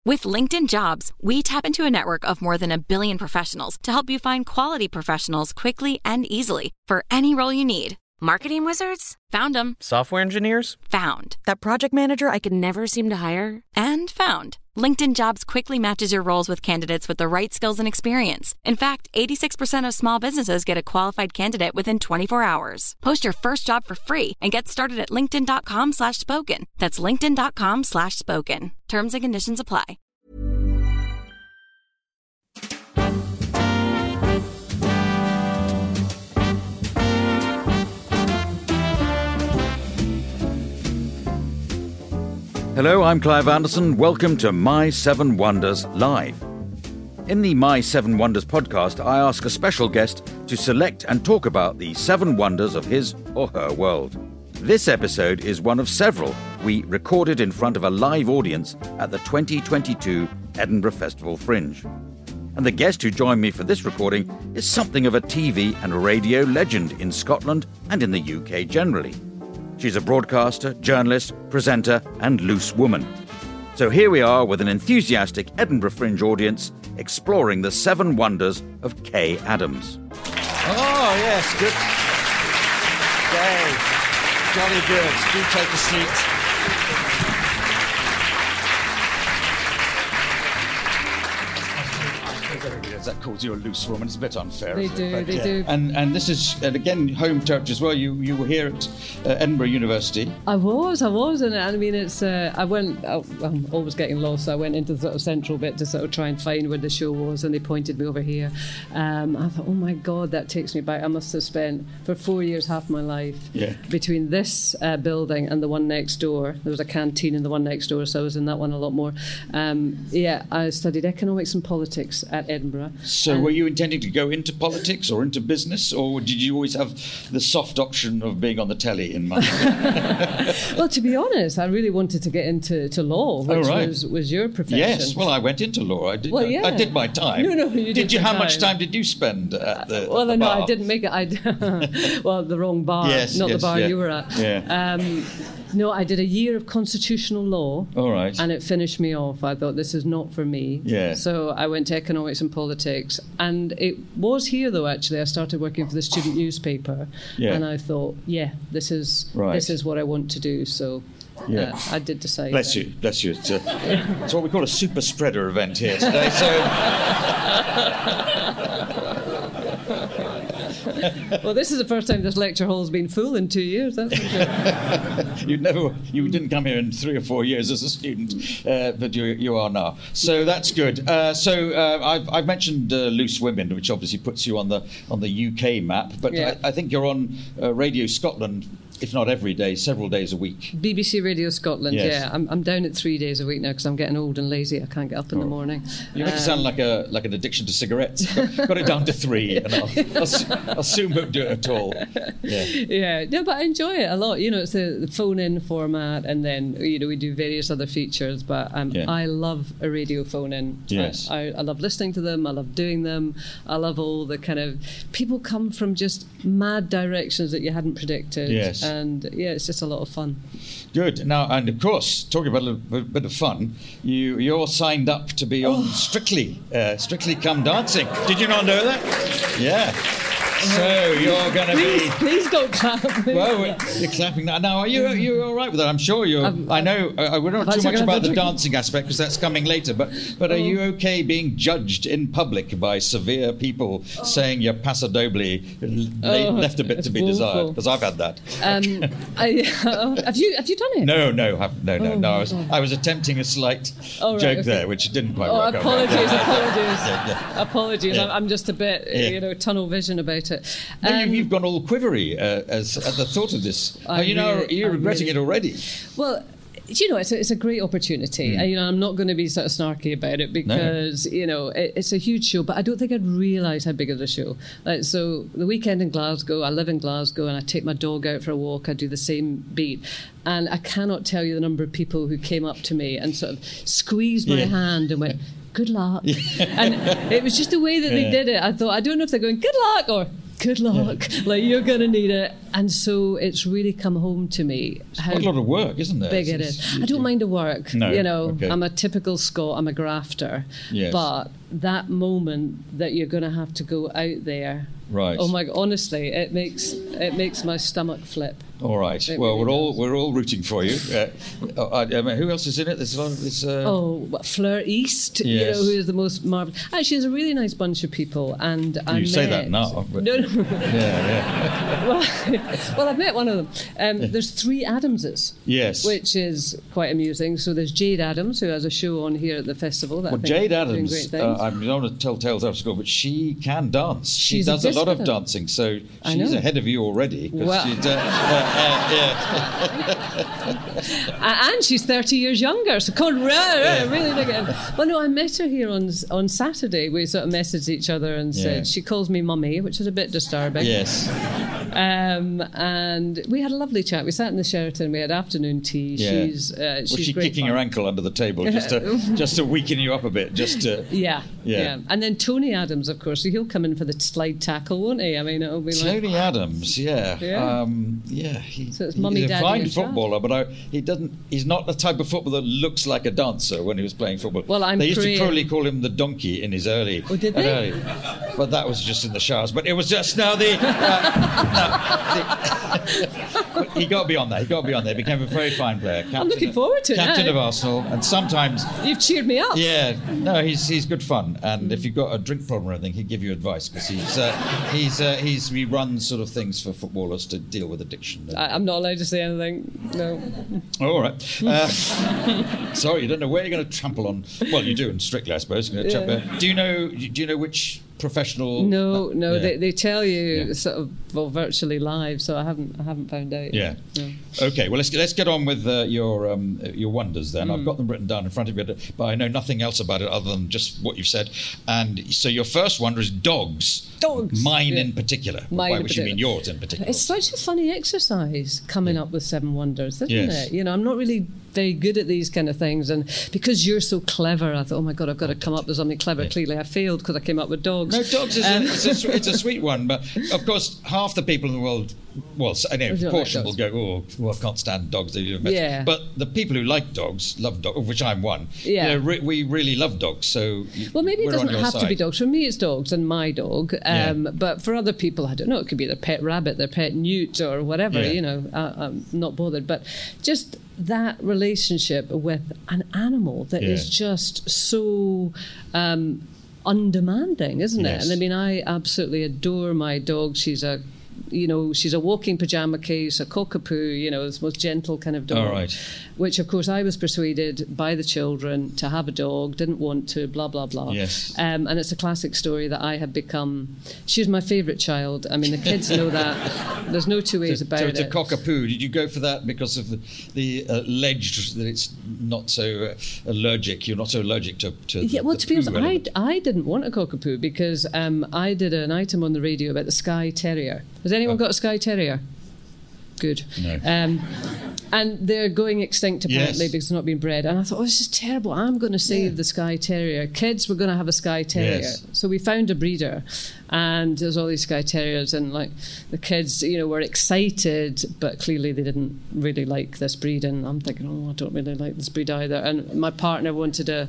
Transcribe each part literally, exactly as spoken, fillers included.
With LinkedIn Jobs, we tap into a network of more than a billion professionals to help you find quality professionals quickly and easily for any role you need. Marketing wizards? Found them. Software engineers? Found. That project manager I could never seem to hire? And found. LinkedIn Jobs quickly matches your roles with candidates with the right skills and experience. In fact, eighty-six percent of small businesses get a qualified candidate within twenty-four hours. Post your first job for free and get started at linkedin.com slash spoken. That's linkedin.com slash spoken. Terms and conditions apply. Hello, I'm Clive Anderson. Welcome to My Seven Wonders Live. In the My Seven Wonders podcast, I ask a special guest to select and talk about the seven wonders of his or her world. This episode is one of several we recorded in front of a live audience at the twenty twenty-two Edinburgh Festival Fringe. And the guest who joined me for this recording is something of a T V and radio legend in Scotland and in the U K generally. She's a broadcaster, journalist, presenter, and loose woman. So here we are with an enthusiastic Edinburgh Fringe audience exploring the seven wonders of Kay Adams. Oh, yes, good. Kay, jolly good. Do take a seat. That calls you a loose woman. It's a bit unfair. They isn't do, it? But, they yeah. do. And and this is, and again, home turf as well. You you were here at uh, Edinburgh University. I was, I was, and I mean, it's. Uh, I went. I, I'm always getting lost. So I went into the sort of central bit to sort of try and find where the show was, and they pointed me over here. Um, I thought, oh my God, that takes me back. I must have spent for four years half my life yeah. between this uh, building and the one next door. There was a canteen in the one next door, so I was in that one a lot more. Um, yeah, I studied economics and politics at Edinburgh. So and were you intending to go into politics or into business, or did you always have the soft option of being on the telly in mind? Well, to be honest, I really wanted to get into to law, which oh, right. was, was your profession. Yes, well, I went into law. I did. Well, yeah. I did my time. No, no, you did. Did you? your How time. much time did you spend at the? Well, at the no, bar? I didn't make it. I well, the wrong bar, Yes, not yes, the bar yeah. you were at. Yeah. Um, no, I did a year of constitutional law. All right. And it finished me off. I thought, this is not for me. Yeah. So I went to economics and politics. And it was here, though, actually. I started working for the student newspaper. Yeah. And I thought, yeah, this is Right. this is what I want to do. So Yeah. uh, I did decide. Bless then. you, bless you. It's, a, it's what we call a super spreader event here today. So. Well, this is the first time this lecture hall's been full in two years. That's for sure. You never, you didn't come here in three or four years as a student, uh, but you you are now. So that's good. Uh, so uh, I've I've mentioned uh, Loose Women, which obviously puts you on the on the U K map. But Yeah. I, I think you're on uh, Radio Scotland, if not every day, several days a week. B B C Radio Scotland, Yes. yeah. I'm I'm down at three days a week now because I'm getting old and lazy. I can't get up in the morning. You make it sound like a like an addiction to cigarettes. Got it down to three, and I'll, I'll, s- I'll soon won't do it at all. Yeah. Yeah, no, but I enjoy it a lot. You know, it's the, the phone-in format, and then you know we do various other features. But um, Yeah. I love a radio phone-in. Yes. I, I, I love listening to them. I love doing them. I love all the kind of people come from just mad directions that you hadn't predicted. Yes. And yeah, it's just a lot of fun. Good. Now, and of course, talking about a little bit of fun, you you're signed up to be on Strictly, uh, Strictly Come Dancing. Did you not know that? Yeah. So you're going to Please, be. please don't clap. Well, you're clapping now. Now, are you you all right with that? I'm sure you're. I'm- I know uh, we're not I've too much actually about got the a drink. dancing aspect because that's coming later. But but are you okay being judged in public by severe people saying you're paso doble, le- Oh, left a bit it's to be woeful. desired? Because I've had that. Um, I, have you have you done it? No, no, have, no, no, Oh, no. I my was, God. I was attempting a slight Oh, right, joke okay. there, which didn't quite Oh, work out. apologies, Yeah, apologies, yeah, yeah. apologies. Yeah. I'm, I'm just a bit, Yeah. you know, tunnel vision about it. No, Um, you've, you've gone all quivery uh, as at the thought of this. I Are you know, really- you're I regretting really- it already. Well, do you know, it's a, it's a great opportunity. Mm. Uh, you know, I'm not going to be sort of snarky about it because, you know, it, it's a huge show, but I don't think I'd realise how big of a show. Like, so the weekend in Glasgow, I live in Glasgow and I take my dog out for a walk, I do the same beat. And I cannot tell you the number of people who came up to me and sort of squeezed my Yeah. hand and went, good luck. And it was just the way that they Yeah. did it. I thought, I don't know if they're going, good luck, or good luck. Yeah. Like, you're going to need it. And so it's really come home to me it's how quite a lot of work, isn't there? Big it is. I don't mind the work. No, you know, okay. I'm a typical Scot. I'm a grafter. Yes. But that moment that you're going to have to go out there. Right. Oh my! Honestly, it makes it makes my stomach flip. All right. It well, really we're all does. we're all rooting for you. Uh, I, I mean, who else is in it? There's a lot of this. Uh... Oh, Fleur East. Yes. You know, who is the most marvelous. Actually, it's a really nice bunch of people, and I you met, say that now. But... No, no. yeah, yeah. well, well, I've met one of them. Um, there's three Adamses. Yes. Which is quite amusing. So there's Jade Adams, who has a show on here at the festival. That Well, I think Jade is doing Adams, great things. uh, I don't want to tell tales out of school, but she can dance. She She's a does a, lot of discipline. dancing, so I she's know. ahead of you already. 'Cause Well- she'd, uh, uh, uh, yeah. A- and she's thirty years younger, so come on, rah, rah, really dig it in. Well, no, I met her here on on Saturday. We sort of messaged each other and Yeah. said, she calls me mummy, which is a bit disturbing. Yes. Um, and we had a lovely chat. We sat in the Sheraton, we had afternoon tea. Yeah. She's uh, Was she's she great kicking fun. her ankle under the table just to just to weaken you up a bit? Just to Yeah, Yeah. yeah, And then Tony Adams, of course, so he'll come in for the slide tackle, won't he? I mean, it'll be like... Tony Adams, yeah, Yeah. Um, yeah. He, So it's mummy, he's a daddy fine and dad. footballer, but I, he doesn't. He's not the type of footballer that looks like a dancer when he was playing football. Well, I'm they used praying- to probably call him the donkey in his early. Oh, did they? early- but that was just in the showers. But it was just now the. Uh, no, the he got beyond that. He got beyond that. He became a very fine player. Captain looking of- forward to it Captain now. of Arsenal, and sometimes. You've cheered me up. Yeah, no, he's he's good fun, and if you've got a drink problem or anything, he'd give you advice because he's uh, he's uh, he's he runs sort of things for footballers to deal with addiction. I, I'm not allowed to say anything. No. All right. Uh, sorry, you don't know where you're going to trample on. Well, you do in Strictly, I suppose. You're gonna Yeah. trample- Do you know? Do you know which professional? No, no, Yeah. they, they tell you Yeah. sort of well virtually live, so I haven't I haven't found out. Yeah. No. Okay. Well, let's let's get on with uh, your um, your wonders then. Mm. I've got them written down in front of you, but I know nothing else about it other than just what you've said. And so your first wonder is dogs. Dogs. Mine Yeah. in particular. Mine By in which you mean particular. yours in particular. It's such a funny exercise coming up with seven wonders, isn't Yes. it? You know, I'm not really very good at these kind of things, and because you're so clever, I thought, oh my God, I've got to come up with something clever. Yeah. Clearly, I failed because I came up with dogs. No, dogs is Um, a, it's, a, sw- it's a sweet one, but of course, half the people in the world, well, s- I know, Who a don't portion like will dogs. go, oh, well, I can't stand dogs. They do the best." Yeah. But the people who like dogs, love dogs, of which I'm one, Yeah. you know, re- we really love dogs. So y- Well, maybe it we're on doesn't your have to side. be dogs. For me, it's dogs and my dog. Yeah. Um, But for other people, I don't know. It could be their pet rabbit, their pet newt, or whatever. Yeah. You know, I, I'm not bothered. But just that relationship with an animal that is Yeah. just so um, undemanding, isn't Yes. it? And I mean, I absolutely adore my dog. She's a you know, she's a walking pajama case, a cockapoo, you know, this most gentle kind of dog. All right. Which, of course, I was persuaded by the children to have a dog, didn't want to, blah, blah, blah. Yes. Um, and it's a classic story that I have become... She's my favourite child. I mean, the kids know that. There's no two ways So, about so it's it. a cockapoo. Did you go for that because of the, the uh, alleged that it's not so uh, allergic? You're not so allergic to, to Yeah, the, well, the to be honest, poo I, element? I didn't want a cockapoo because um, I did an item on the radio about the Skye Terrier. Has anyone Oh. got a Skye Terrier? Good. No. Um, and they're going extinct apparently Yes. because they're not being bred. And I thought, oh, this is terrible. I'm going to save Yeah. the Skye Terrier. Kids were going to have a Skye Terrier. Yes. So we found a breeder, and there's all these Skye Terriers, and like the kids, you know, were excited, but clearly they didn't really like this breed. And I'm thinking, oh, I don't really like this breed either. And my partner wanted a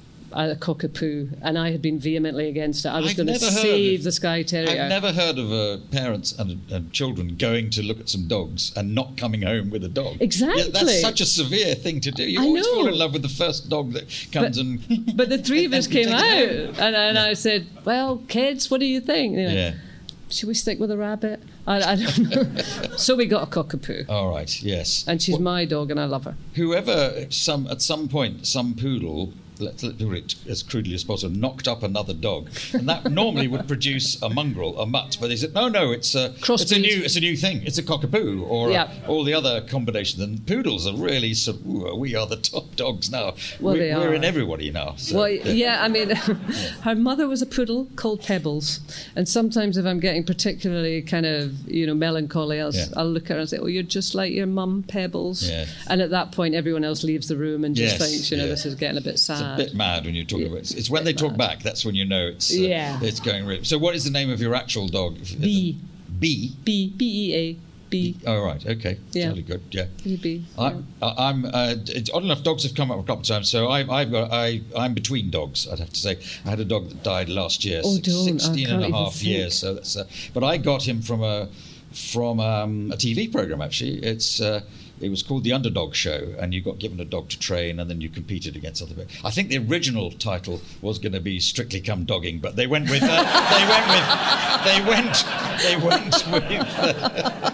a cockapoo, and I had been vehemently against it. I was I've going to never heard save of- the Skye Terrier. I've never heard of uh, parents and, and children going to look at some dogs and not coming home with a dog. Exactly. Yeah, that's such a severe thing to do. You I always know. fall in love with the first dog that comes But- and. But the three of us and you came take out, it home. and, and I said, well, kids, what do you think? You know, Yeah. should we stick with a rabbit? I, I don't know. So we got a cockapoo. All right. Yes. And she's Well, my dog, and I love her. whoever some at some point some poodle. Let's let do it as crudely as possible. Knocked up another dog, and that normally would produce a mongrel, a mutt. But they said, no, no, it's a it's a Crossbreed. new it's a new thing. It's a cockapoo or Yeah. uh, all the other combinations. And poodles are really sort of, ooh, we are the top dogs now. Well, we, they we're are. in everybody now. So, Well, yeah, I mean, her mother was a poodle called Pebbles, and sometimes if I'm getting particularly kind of, you know, melancholy, I'll, Yeah. I'll look at her and say, oh, you're just like your mum, Pebbles. Yeah. And at that point, everyone else leaves the room and just Yes, thinks, you know, yeah. this is getting a bit sad. a bit mad when you talk about it. It's when they talk mad. back, that's when you know it's uh, yeah. it's going really... So what is the name of your actual dog? B. B? B. B E A. B. Oh, right, okay. Yeah. Really good, yeah. B. I, Yeah. I, I'm, uh, it's odd enough, dogs have come up a couple of times, so I, I've got, I, I'm between dogs, I'd have to say. I had a dog that died last year, Oh, six, don't. sixteen I and can't a even half think. years. So that's, uh, but I got him from a from um, a T V programme, actually. It's uh, It was called The Underdog Show, and you got given a dog to train, and then you competed against other people. I think the original title was going to be Strictly Come Dogging, but they went with... Uh, they went with... They went... They went with... Uh,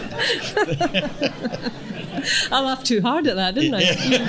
I laughed too hard at that, didn't I?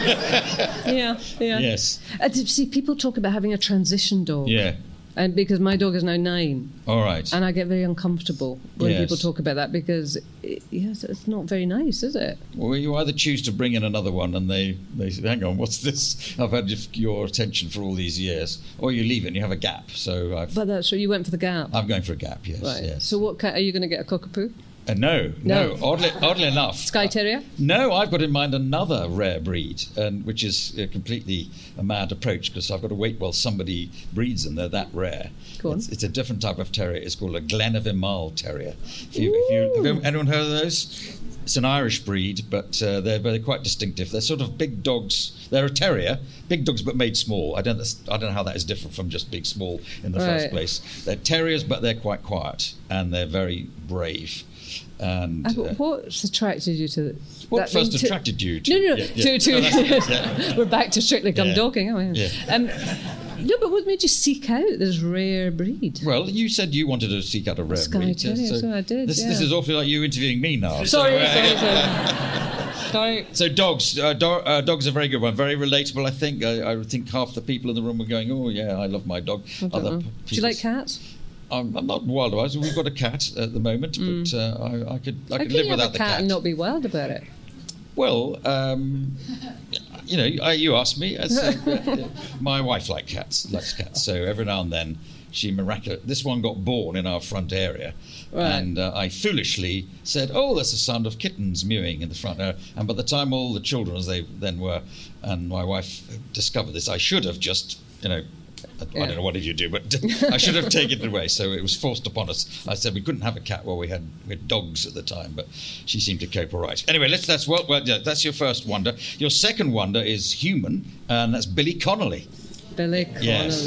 yeah, yeah. Yes. Uh, see, people talk about having a transition dog. Yeah. And because my dog is now nine. All right. And I get very uncomfortable when Yes. people talk about that because, it, yes, it's not very nice, is it? Well, you either choose to bring in another one and they, they say, hang on, what's this? I've had your attention for all these years. Or you leave it and you have a gap. So I've, But that's right, you went for the gap. I'm going for a gap, yes. Right. yes. So what kind, are you going to get a cockapoo? Uh, no, no, No. Oddly, oddly enough. Skye Terrier? No, I've got in mind another rare breed, and which is uh, completely a mad approach because I've got to wait while somebody breeds them. They're that rare. Go on. It's, it's a different type of terrier. It's called a Glenavimal Terrier. If you, if you, have you, anyone heard of those? It's an Irish breed, but uh, they're, they're quite distinctive. They're sort of big dogs. They're a terrier, big dogs but made small. I don't, I don't know how that is different from just big small in the Right. first place. They're terriers, but they're quite quiet, and they're very brave. And Uh, uh, what's attracted you to what that? first I mean, to- attracted you to? No, no, no. Yeah, yeah. To, to, No, that's- yeah. We're back to Strictly Come Yeah. Dogging, aren't we? Yeah. Um, no, but what made you seek out this rare breed? Well, you said you wanted to seek out a rare Skye breed. Terrier, so I did, This, yeah. this is awfully like you interviewing me now. Sorry, so, uh, sorry, sorry. Sorry. So dogs, uh, do, uh, dogs are very good one, very relatable. I think. I, I think half the people in the room were going, "Oh yeah, I love my dog." I don't Other know. p- Do you like people's- cats? I'm, I'm not wild about it. We've got a cat at the moment, but uh, I, I could I How could can live you without have a the cat, cat. and not be wild about it? Well, um, you know, I, you asked me. As, uh, my wife likes cats, likes cats. So every now and then, she miraculous. This one got born in our front area, Right. and uh, I foolishly said, "Oh, there's the sound of kittens mewing in the front area." And by the time all the children, as they then were, and my wife discovered this, I should have just, you know. I Yeah. don't know what did you do, but I should have taken it away. So it was forced upon us. I said we couldn't have a cat while we had we had dogs at the time, but she seemed to cope all right. Anyway, let's that's well, well yeah, that's your first wonder. Your second wonder is human, and that's Billy Connolly. Billy Connolly,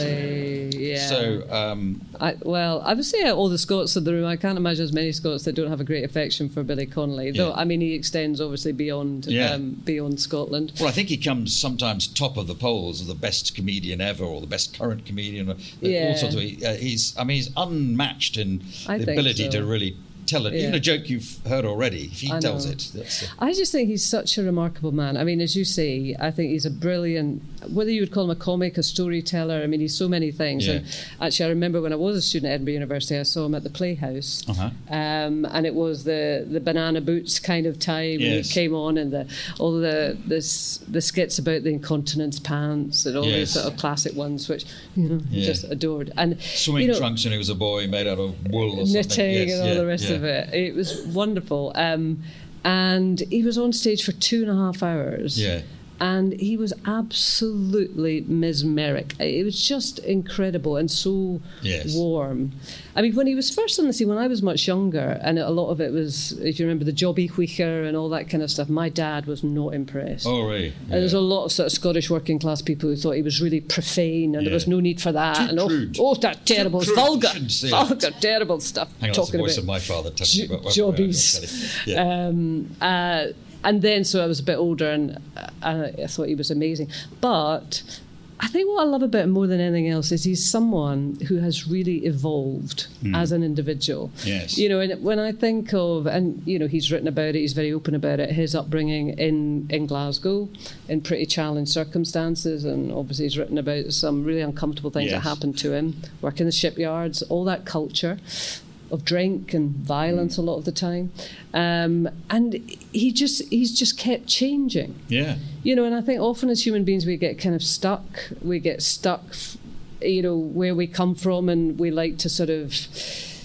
Yes. yeah. So um, I, well, I would say all the Scots in the room, I can't imagine there's many Scots that don't have a great affection for Billy Connolly. Though, Yeah. I mean, he extends obviously beyond Yeah. um, beyond Scotland. well, I think he comes sometimes top of the polls of the best comedian ever, or the best current comedian. Or, Yeah. all sorts of. Uh, he's I mean he's unmatched in I the think ability so. to really tell it. Yeah. Even a joke you've heard already, if he I tells know. it, that's. Uh, I just think he's such a remarkable man. I mean, as you say, I think he's a brilliant, whether you would call him a comic, a storyteller, I mean, he's so many things. Yeah. And actually, I remember when I was a student at Edinburgh University, I saw him at the Playhouse. Uh-huh. Um, and it was the, the Banana Boots kind of time when Yes. he came on, and the all the this, the skits about the incontinence pants and all Yes. these sort of classic ones, which, you know, Yeah. just adored. And Swimming you know, trunks when he was a boy, made out of wool or something. knitting Yes, and all yeah, the rest yeah. of it. It was wonderful. Um, and he was on stage for two and a half hours. Yeah. And he was absolutely mesmeric. It was just incredible and so Yes. warm. I mean, when he was first on the scene, when I was much younger, and a lot of it was, if you remember, the Jobby Wheecher and all that kind of stuff, my dad was not impressed. Oh, really? And there's a lot of sort of Scottish working class people who thought he was really profane and Yeah. there was no need for that. Too and oh, crude. oh, that terrible, crude. vulgar, You shouldn't say that. vulgar, terrible stuff. Hang on, that's the talking voice about of my father telling me jo- about jobbies. Yeah. Um, uh, and then, so I was a bit older, and uh, I thought he was amazing. But I think what I love about him more than anything else is he's someone who has really evolved as an individual. Yes. You know, and when I think of, and you know, he's written about it, he's very open about it, his upbringing in, in Glasgow, in pretty challenged circumstances, and obviously he's written about some really uncomfortable things Yes. that happened to him, work in the shipyards, all that culture of drink and violence a lot of the time, um, and he just he's just kept changing. Yeah. You know, and I think often as human beings we get kind of stuck. We get stuck, you know, where we come from, and we like to sort of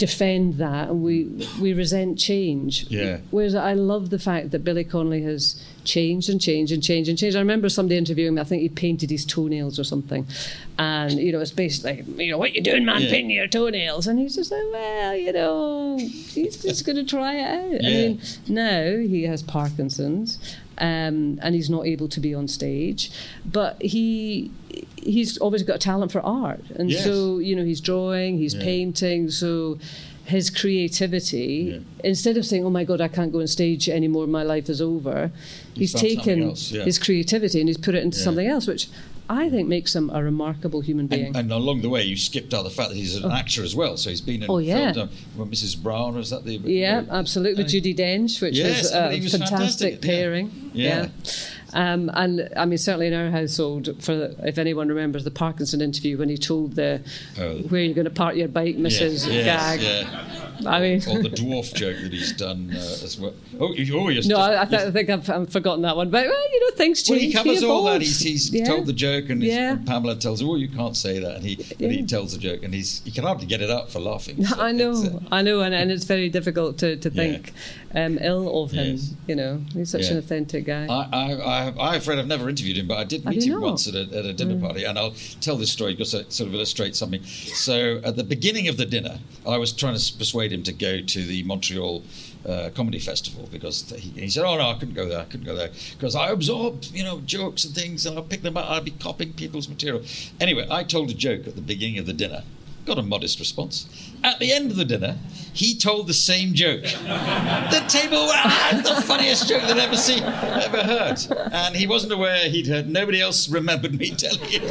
defend that, and we we resent change. Yeah. Whereas I love the fact that Billy Connolly has changed and changed and changed and changed. I remember somebody interviewing me, I think he painted his toenails or something. And, you know, it's basically, you know, what you doing, man, yeah. painting your toenails? And he's just like, well, you know, he's just going to try it out. Yeah. I mean, now he has Parkinson's um, and he's not able to be on stage. But he... he's always got a talent for art. And yes. so, you know, he's drawing, he's yeah. painting, so... his creativity, yeah. instead of saying, oh my God, I can't go on stage anymore, my life is over, he's, he's taken else, yeah. his creativity and he's put it into yeah. something else, which I think makes him a remarkable human being. And, and along the way, you skipped out the fact that he's an oh. actor as well. So he's been in oh, yeah. films. Well, Missus Brown, was that the... Yeah, uh, absolutely, with Judi Dench, which yes, was I a mean, was fantastic pairing. Yeah. yeah. yeah. Um, and I mean, certainly in our household, for if anyone remembers the Parkinson interview when he told the oh. where you're going to park your bike, Missus Yes, Gag. Yes, yeah. I mean, or the dwarf joke that he's done uh, as well. Oh, you, oh you're no, I, I, th- I think I've, I've forgotten that one. But well, you know, things change. Well, he covers he all that. He's, he's yeah. told the joke, and, yeah. and Pamela tells him, "Oh, you can't say that," and he yeah. and he tells the joke, and he's he can hardly get it up for laughing. So I know, uh, I know, and, and it's very difficult to, to think yeah. um, ill of him. Yes. You know, he's such yeah. an authentic guy. I, I, I, I'm afraid I've never interviewed him, but I did meet him not? once at a, at a dinner mm. party, and I'll tell this story because it sort of illustrates something. So at the beginning of the dinner, I was trying to persuade him to go to the Montreal uh, Comedy Festival because he, he said, "Oh no, I couldn't go there. I couldn't go there because I absorb, you know, jokes and things, and I'll pick them up. I'll be copying people's material." Anyway, I told a joke at the beginning of the dinner. Got a modest response. At the end of the dinner, he told the same joke. The table, ah, the funniest joke that I've ever seen, ever heard. And he wasn't aware he'd heard. Nobody else remembered me telling it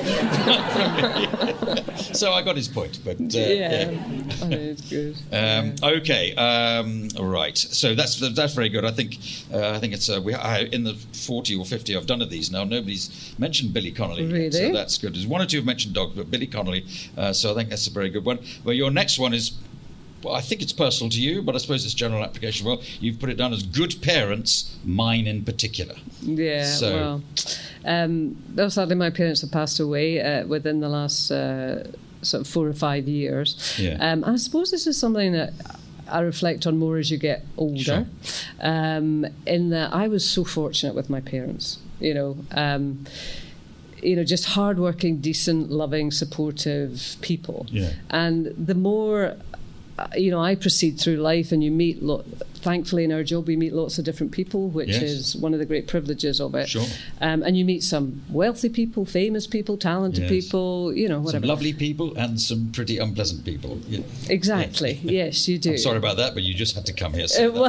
from me. So I got his point. But uh, yeah, yeah. I know, it's good. Um, okay, um, right. So that's that's very good. I think uh, I think it's uh, we I, in the forty or fifty I've done of these now. Nobody's mentioned Billy Connolly, really? Yet, so that's good. There's one or two have mentioned Dog, but Billy Connolly. Uh, so I think that's a very good one. Well, your next one is. Well, I think it's personal to you, but I suppose it's general application. Well, you've put it down as good parents, mine in particular. Yeah, so, well, um, though sadly my parents have passed away uh, within the last uh, sort of four or five years. Yeah. Um, I suppose this is something that I reflect on more as you get older, sure. um, in that I was so fortunate with my parents, you know. Um, you know, just hardworking, decent, loving, supportive people. Yeah. And the more, you know, I proceed through life and you meet, lo- thankfully in our job, we meet lots of different people, which yes. is one of the great privileges of it. Sure. Um, and you meet some wealthy people, famous people, talented yes. people, you know, whatever. Some lovely people and some pretty unpleasant people. Yeah. Exactly. Yeah. Yes, you do. I'm sorry about that, but you just had to come here. So uh,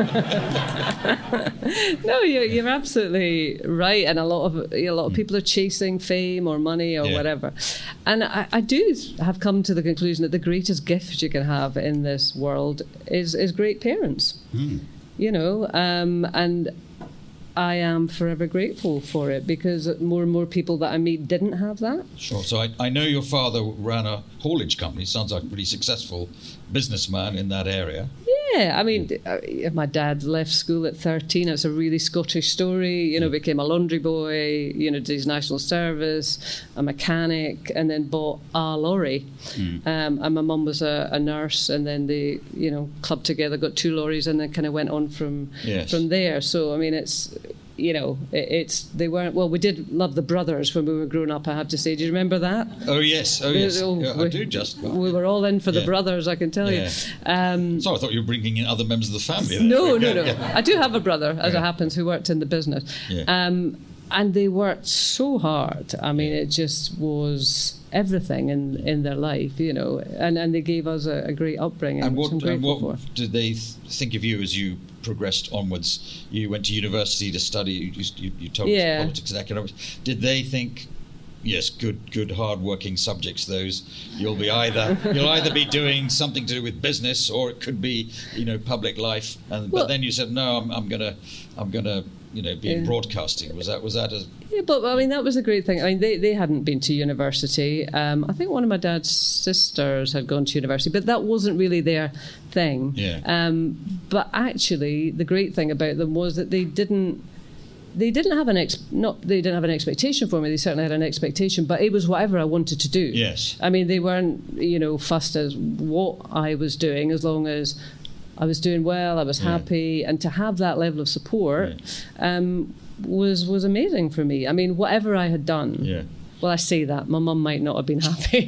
well, no, you're, you're absolutely right. And a lot of a lot of people are chasing fame or money or yeah. whatever. And I, I do have come to the conclusion that the greatest gift you can have in this world is, is great parents. Mm. You know, um, and I am forever grateful for it because more and more people that I meet didn't have that. Sure. So I, I know your father ran a haulage company. Sounds like a pretty successful businessman in that area. Yeah, I mean, uh, my dad left school at thirteen. It's a really Scottish story. You know, became a laundry boy, you know, did his national service, a mechanic, and then bought a lorry. Mm. Um, and my mum was a, a nurse, and then they, you know, clubbed together, got two lorries, and then kind of went on from yes. from there. So, I mean, it's... You know, it, it's they weren't. Well, we did love the Brothers when we were growing up. I have to say, do you remember that? Oh yes, oh yes, oh, yeah, I do just. We were all in for the yeah. Brothers, I can tell yeah. you. Um, so I thought you were bringing in other members of the family. No, no, yeah. no. Yeah. I do have a brother, as yeah. it happens, who worked in the business. Yeah. Um, and they worked so hard. I mean, it just was everything in, in their life, you know. And, and they gave us a, a great upbringing, and which what, I'm grateful and what for. Did they th- think of you as you progressed onwards? You went to university to study. You, you, you told yeah. us politics and economics. Did they think, yes, good, good, hard-working subjects? Those you'll be either you'll either be doing something to do with business, or it could be, you know, public life. And well, but then you said, no, I'm, I'm gonna, I'm gonna, you know, be in yeah. broadcasting. Was that was that a Yeah, but I mean, that was a great thing. I mean, they, they hadn't been to university. Um, I think one of my dad's sisters had gone to university, but that wasn't really their thing. Yeah. Um, but actually, the great thing about them was that they didn't they didn't have an ex not they didn't have an expectation for me. They certainly had an expectation, but it was whatever I wanted to do. Yes. I mean, they weren't, you know, fussed as what I was doing, as long as I was doing well, I was yeah. happy, and to have that level of support yeah. um, was was amazing for me. I mean, whatever I had done. Yeah. Well, I say that. My mum might not have been happy.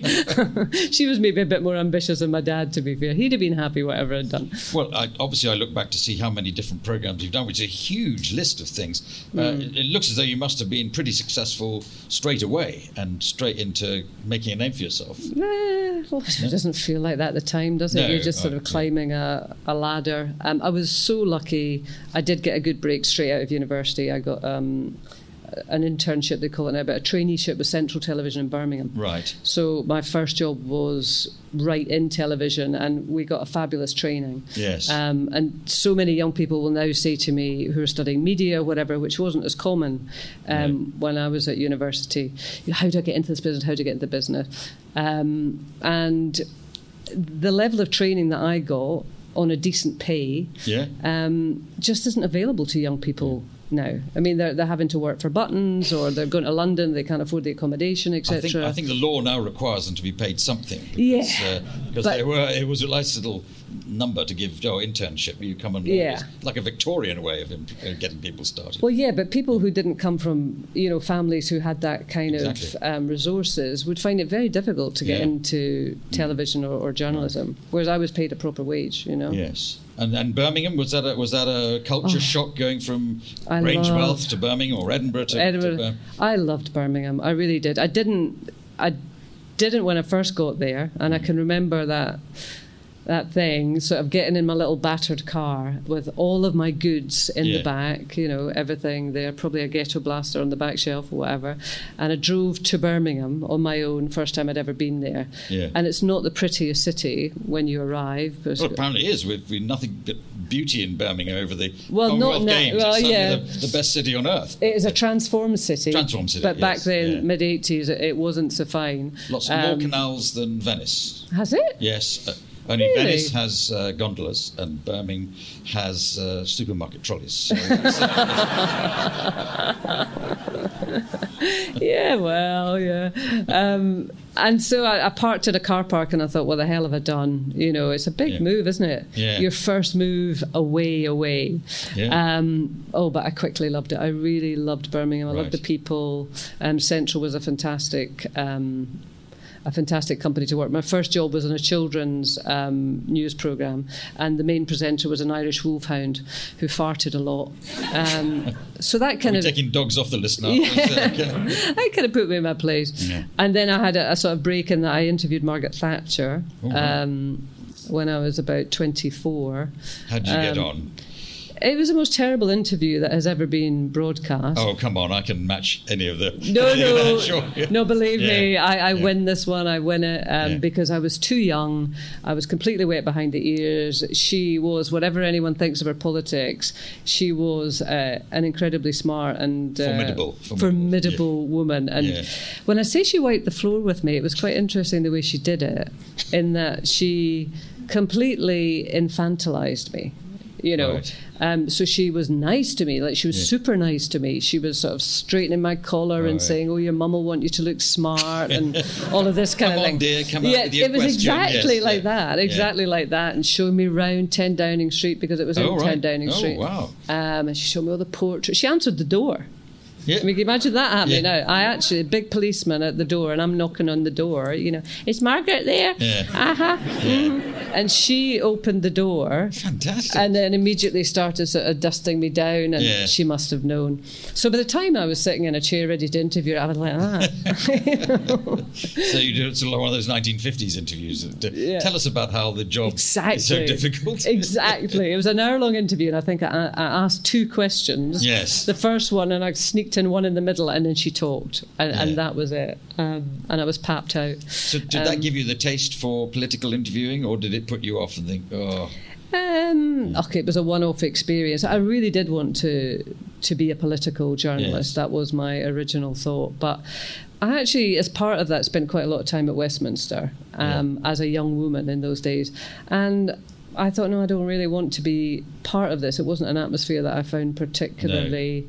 She was maybe a bit more ambitious than my dad, to be fair. He'd have been happy whatever I'd done. Well, I, obviously, I look back to see how many different programs you've done, which is a huge list of things. Mm. Uh, it, it looks as though you must have been pretty successful straight away and straight into making a name for yourself. Eh, well, it doesn't feel like that at the time, does it? No, You're just sort uh, of climbing a, a ladder. Um, I was so lucky. I did get a good break straight out of university. I got... Um, an internship, they call it now, but a traineeship with Central Television in Birmingham. Right. So my first job was right in television, and we got a fabulous training. Yes. Um, and so many young people will now say to me, who are studying media or whatever, which wasn't as common um, right. when I was at university, you know, how do I get into this business, how do I get into the business? Um, and the level of training that I got on a decent pay yeah. um, just isn't available to young people. Yeah. No, I mean they're they're having to work for Buttons, or they're going to London. They can't afford the accommodation, et cetera. I think, I think the law now requires them to be paid something. Because, yeah, uh, because they were it was a nice little number to give oh, internship. You come and yeah. like a Victorian way of imp- uh, getting people started. Well, yeah, but people who didn't come from you know families who had that kind exactly. of um, resources would find it very difficult to get yeah. into television or, or journalism. Right. Whereas I was paid a proper wage, you know. Yes. And, and Birmingham, was that a, was that a culture oh, shock going from I Grangemouth to Birmingham, or Edinburgh to, Edinburgh. to Birmingham? I loved Birmingham. I really did. I didn't. I didn't when I first got there, and mm. I can remember that that thing, sort of getting in my little battered car with all of my goods in yeah. the back, you know, everything there, probably a ghetto blaster on the back shelf or whatever. And I drove to Birmingham on my own, first time I'd ever been there. Yeah. And it's not the prettiest city when you arrive. But well, apparently it is. We've, we've nothing but beauty in Birmingham over the well, Commonwealth not Games. Well, it's yeah. the, the best city on earth. It is a transformed city. Transformed city, But yes, back then, yeah. mid eighties, it wasn't so fine. Lots um, more canals than Venice. Has it? Yes. Uh, Only really? Venice has uh, gondolas and Birmingham has uh, supermarket trolleys. So yeah, well, yeah. Um, and so I, I parked at a car park and I thought, what the hell have I done? You know, it's a big yeah. move, isn't it? Yeah. Your first move away, away. Yeah. Um, oh, but I quickly loved it. I really loved Birmingham. I right. loved the people. Um, Central was a fantastic... Um, a fantastic company to work. My first job was in a children's um, news programme, and the main presenter was an Irish wolfhound who farted a lot. Um, so that kind Are we of taking dogs off the list now. Yeah, that kind of put me in my place. Yeah. And then I had a, a sort of break in that I interviewed Margaret Thatcher oh, wow. um, when I was about twenty-four. How did you um, get on? It was the most terrible interview that has ever been broadcast. Oh, come on, I can match any of the... No, no, sure, yeah. no, believe yeah. me, I, I yeah. win this one, I win it, um, yeah. because I was too young, I was completely wet behind the ears. She was, whatever anyone thinks of her politics, she was uh, an incredibly smart and uh, formidable, formidable, formidable yeah. woman. And yeah. when I say she wiped the floor with me, it was quite interesting the way she did it, in that she completely infantilized me. You know, right. um, so she was nice to me, like she was yeah. super nice to me. She was sort of straightening my collar right. and saying, "Oh, your mum will want you to look smart," and all of this kind come of on, thing. Dear, come yeah, out with your it was question. exactly yes, like yeah. that, exactly yeah. like that, and showing me round ten Downing Street because it was oh, in right. ten Downing oh, Street. Wow! Um, and she showed me all the portraits. She answered the door. Yeah. I mean, can you imagine that happening yeah. now? I actually, a big policeman at the door, and I'm knocking on the door, you know, is Margaret there? Yeah. Uh-huh. Yeah. Mm. And she opened the door. Fantastic. And then immediately started sort of dusting me down, and yeah. she must have known. So by the time I was sitting in a chair ready to interview her, I was like, ah. So you did sort of one of those nineteen fifties interviews. Yeah. Tell us about how the job exactly. is so difficult. Exactly. It was an hour-long interview, and I think I, I asked two questions. Yes. The first one, and I sneaked in one in the middle, and then she talked, and, yeah. and that was it. Um, and I was papped out. So did um, that give you the taste for political interviewing, or did it put you off and think, oh... Um, okay, it was a one-off experience. I really did want to to be a political journalist. Yes. That was my original thought. But I actually, as part of that, spent quite a lot of time at Westminster um, yeah. as a young woman in those days. And I thought, no, I don't really want to be part of this. It wasn't an atmosphere that I found particularly... No.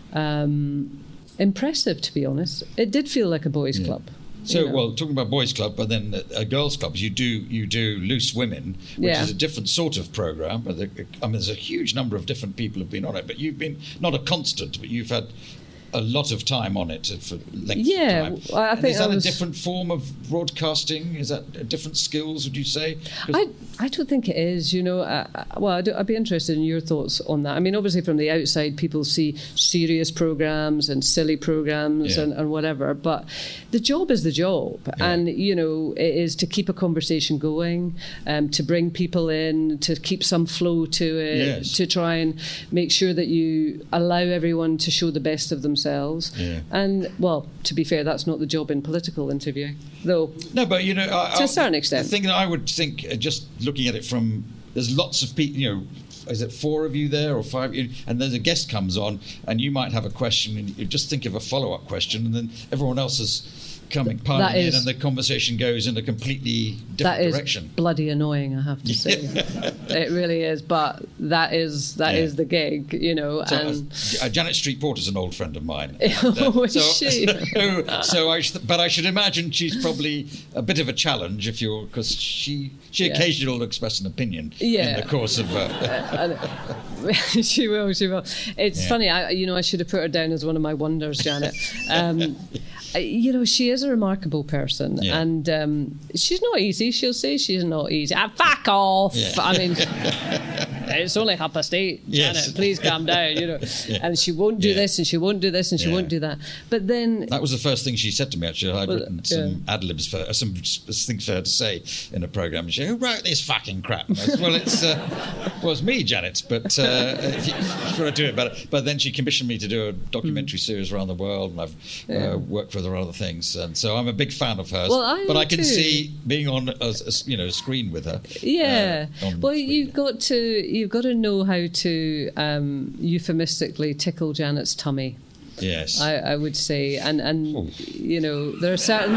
um, impressive, to be honest. It did feel like a boys' Yeah. club. So, you know. well, talking about boys' club, but then a, a girls' club, you do you do Loose Women, which Yeah. is a different sort of program. But the, I mean, there's a huge number of different people who've been on it. But you've been not a constant, but you've had a lot of time on it for length Yeah, of time. I And think is that I was- a different form of broadcasting? Is that different skills? Would you say? 'Cause- I, I don't think it is, you know. Uh, well, I'd, I'd be interested in your thoughts on that. I mean, obviously, from the outside, people see serious programs and silly programs Yeah. and, and whatever, but the job is the job. Yeah. And, you know, it is to keep a conversation going, um, to bring people in, to keep some flow to it, Yes. to try and make sure that you allow everyone to show the best of themselves. Yeah. And, well, to be fair, that's not the job in political interviewing, though. No, but you know, I, To a I- certain extent. the thing that I would think, uh, just looking at it from, there's lots of people. You know, is it four of you there or five? You- And then a guest comes on, and you might have a question, and you just think of a follow-up question, and then everyone else is coming piling in, is- and the conversation goes in a completely That different is direction. bloody annoying, I have to say. It really is, but that is that Yeah. is the gig, you know. So, and uh, Janet Street Porter's an old friend of mine. Oh, is so, she? So, so I, sh- but I should imagine she's probably a bit of a challenge if you're, because she she Yeah. occasionally will express an opinion Yeah. in the course of. Uh, And she will, she will. It's Yeah. funny, I, you know, I should have put her down as one of my wonders, Janet. Um, I- you know, she is a remarkable person, Yeah. and um, she's not easy. She'll say she's not easy. Ah, fuck off! Yeah. I mean, it's only half past eight. Yes. Janet, please calm down. You know, Yeah. and she won't do Yeah. this, and she won't do this, and she Yeah. won't do that. But then, That was the first thing she said to me. Actually, I'd Well, written some ad libs for uh, some s- things for her to say in a program. And she, who wrote this fucking crap? And I said, well, it's uh, well, it's me, Janet. But uh, if you, if you want to do it better. But then she commissioned me to do a documentary series around the world, and I've Yeah. uh, worked with her on other things. And so I'm a big fan of hers. Well, I but am I can too. see being on a, a- you know a screen with her. yeah. uh, on well, screen. you've got to you've got to know how to um, euphemistically tickle Janet's tummy. Yes. I, I would say, and and Oh. you know, there are certain.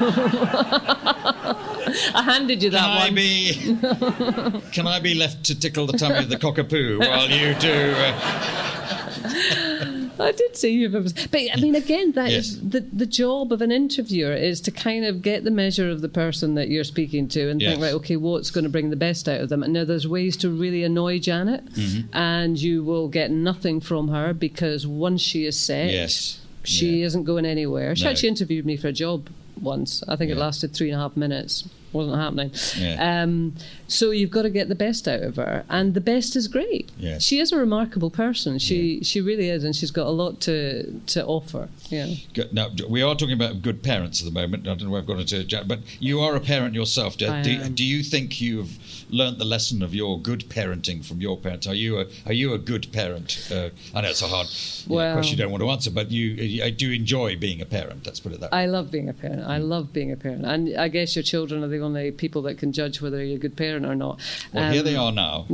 I handed you that Can I one. be? Can I be left to tickle the tummy of the cockapoo while you do? Uh, I did say you, but I mean, again, that is Yes. the the job of an interviewer is to kind of get the measure of the person that you're speaking to and Yes. think, right, okay, what's going to bring the best out of them? And now there's ways to really annoy Janet, Mm-hmm. and you will get nothing from her because once she is set, yes. she Yeah. isn't going anywhere. She No. actually interviewed me for a job once. I think it Yeah. lasted three and a half minutes. Wasn't happening. Yeah. Um, so you've got to get the best out of her, and the best is great. Yes. She is a remarkable person. She she really is, and she's got a lot to to offer. Yeah. Good. Now, we are talking about good parents at the moment. I don't know where I've got into, Jack, but you are a parent yourself. Do, I do, am. do you think you've learnt the lesson of your good parenting from your parents? Are you a Are you a good parent? Uh, I know it's a hard Well- question you don't want to answer, but you, you do enjoy being a parent. Let's put it that way. I love being a parent. I love being a parent, and I guess your children are the only people that can judge whether you're a good parent or not. Well, Um, here they are now.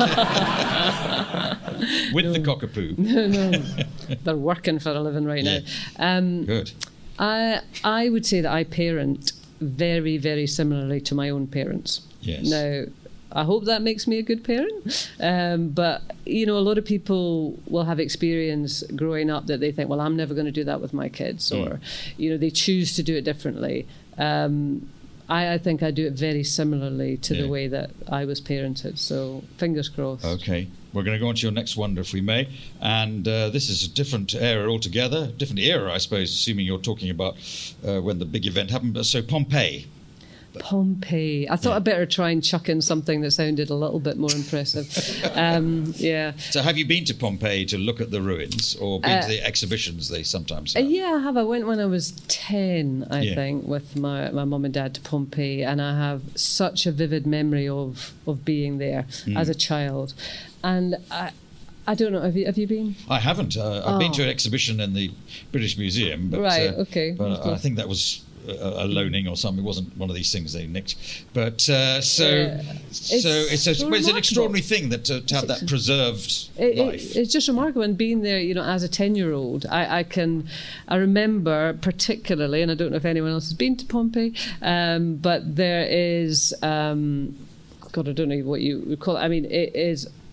With the cockapoo. No, no, they're working for a living right Yeah. now. Um, Good. I I would say that I parent very, very similarly to my own parents. Yes. Now, I hope that makes me a good parent. Um, but, you know, a lot of people will have experience growing up that they think, well, I'm never going to do that with my kids, Mm. or, you know, they choose to do it differently. Um, I, I think I do it very similarly to Yeah. the way that I was parented. So, fingers crossed. Okay. We're going to go on to your next wonder, if we may. And uh, this is a different era altogether, different era, I suppose, assuming you're talking about uh, when the big event happened. But So Pompeii. Pompeii. I thought I'd better try and chuck in something that sounded a little bit more impressive. um, yeah. So have you been to Pompeii to look at the ruins, or been to the exhibitions they sometimes Uh, have? yeah, I have. I went when I was ten, I Yeah. think, with my, my mum and dad to Pompeii, and I have such a vivid memory of, of being there Hmm. as a child. And I, I don't know, have you, have you been? I haven't. Uh, I've been Oh. to an exhibition in the British Museum. But, Right, uh, okay. But I, I think that was a, a loaning or something. It wasn't one of these things they nicked. But uh, so, Yeah. so It's it's, a, so well, it's an remarkable. extraordinary thing that to, to have that preserved It, life. it, it's just remarkable. And being there, you know, as a ten-year-old, I, I can, I remember particularly, and I don't know if anyone else has been to Pompeii, um, but there is, um, God, I don't know what you would call it. I mean, it is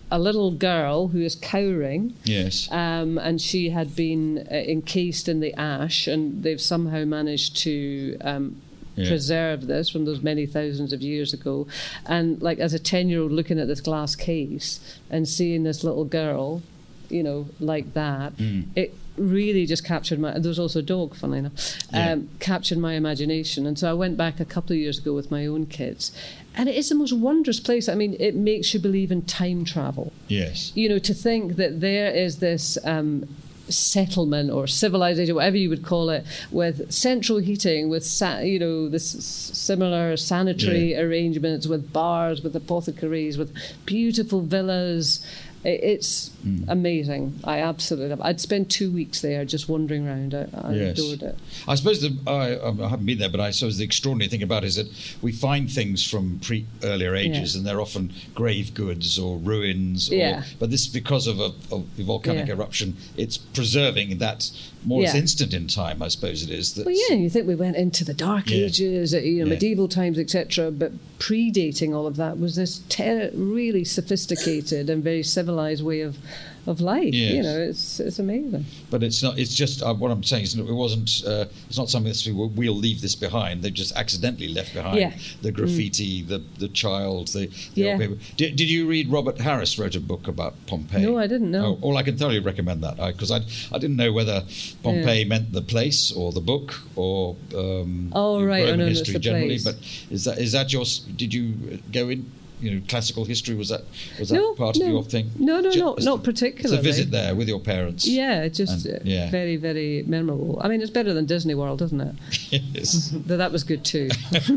a little girl who is cowering. Yes. Um, and she had been uh, encased in the ash, and they've somehow managed to um, yeah. preserve this from those many thousands of years ago. And like as a ten-year-old looking at this glass case and seeing this little girl, you know, like that, mm. it really just captured my... There was also a dog, funnily enough, yeah. um, captured my imagination. And so I went back a couple of years ago with my own kids. And it is the most wondrous place. I mean, it makes you believe in time travel. Yes. You know, to think that there is this um, settlement or civilization, whatever you would call it, with central heating, with, sa- you know, this similar sanitary yeah. arrangements, with bars, with apothecaries, with beautiful villas. It's mm. amazing. I absolutely love it. I'd spend two weeks there just wandering around. I, I yes. adored it. I suppose the, I, I haven't been there, but I suppose the extraordinary thing about it is that we find things from pre earlier ages, yeah. and they're often grave goods or ruins. Or, yeah. But this, because of a, of a volcanic yeah. eruption, it's preserving that more or less yeah. instant in time, I suppose it is. Well, yeah, you think we went into the Dark yeah. Ages, you know, yeah. medieval times, et cetera, but predating all of that was this ter- really sophisticated and very civilized way of, of life. Yes. You know, it's it's amazing. But it's not. It's just uh, what I'm saying is it wasn't. Uh, it's not something that's we'll leave this behind. They've just accidentally left behind yeah. the graffiti, mm. the the child, the, the yeah. old paper. Did, did you read Robert Harris wrote a book about Pompeii? No, I didn't know. Oh, well, I can thoroughly recommend that because I, I I didn't know whether Pompeii yeah. meant the place or the book or um, oh right, Roman oh, no, history generally. place. But is that is that your? Did you go in? You know, classical history, was that was that no, part no. of your thing? No, no, just, not not particularly. It's a visit there with your parents. Yeah, just and, yeah. very, very memorable. I mean, it's better than Disney World, isn't it? Yes. Though that was good too.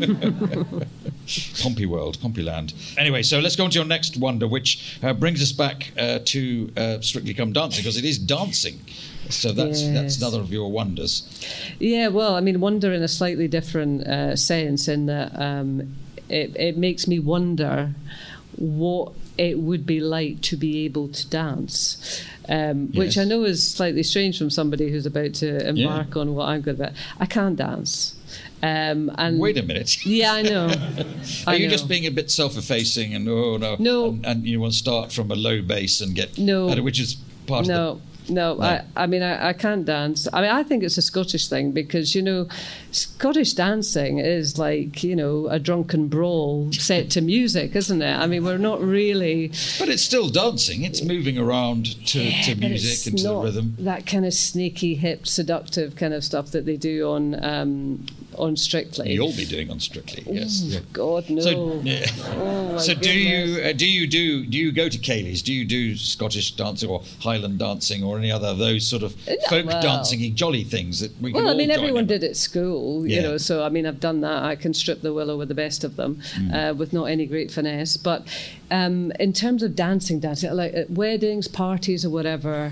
Pompey World, Pompey Land. Anyway, so let's go on to your next wonder, which uh, brings us back uh, to uh, Strictly Come Dancing, because it is dancing. So that's yes. that's another of your wonders. Yeah, well, I mean, wonder in a slightly different uh, sense, in that um, it, it makes me wonder what it would be like to be able to dance, um, yes. which I know is slightly strange from somebody who's about to embark yeah. on what I'm good about. I can't dance. Um, and Wait a minute. Yeah, I know. Are I you know. just being a bit self-effacing and oh no, no. and, and you want to start from a low base and get no, uh, which is part no. of the No, no. I, I mean, I, I can't dance. I mean, I think it's a Scottish thing because, you know, Scottish dancing is like, you know, a drunken brawl set to music, isn't it? I mean, we're not really... But it's still dancing. It's moving around to, yeah, to music and to the rhythm. That kind of sneaky, hip, seductive kind of stuff that they do on um, on Strictly. You'll be doing on Strictly, yes. Oh, yeah. God, no. So, yeah. oh, so goodness. do you uh, do you do do you go to Cayley's? Do you do Scottish dancing or Highland dancing or any other of those sort of no, folk well, dancing jolly things that we can well, all I mean, join everyone in? did at school, you yeah. know. So I mean, I've done that. I can strip the willow with the best of them, mm. uh, with not any great finesse. But um, in terms of dancing, dancing like at weddings, parties, or whatever,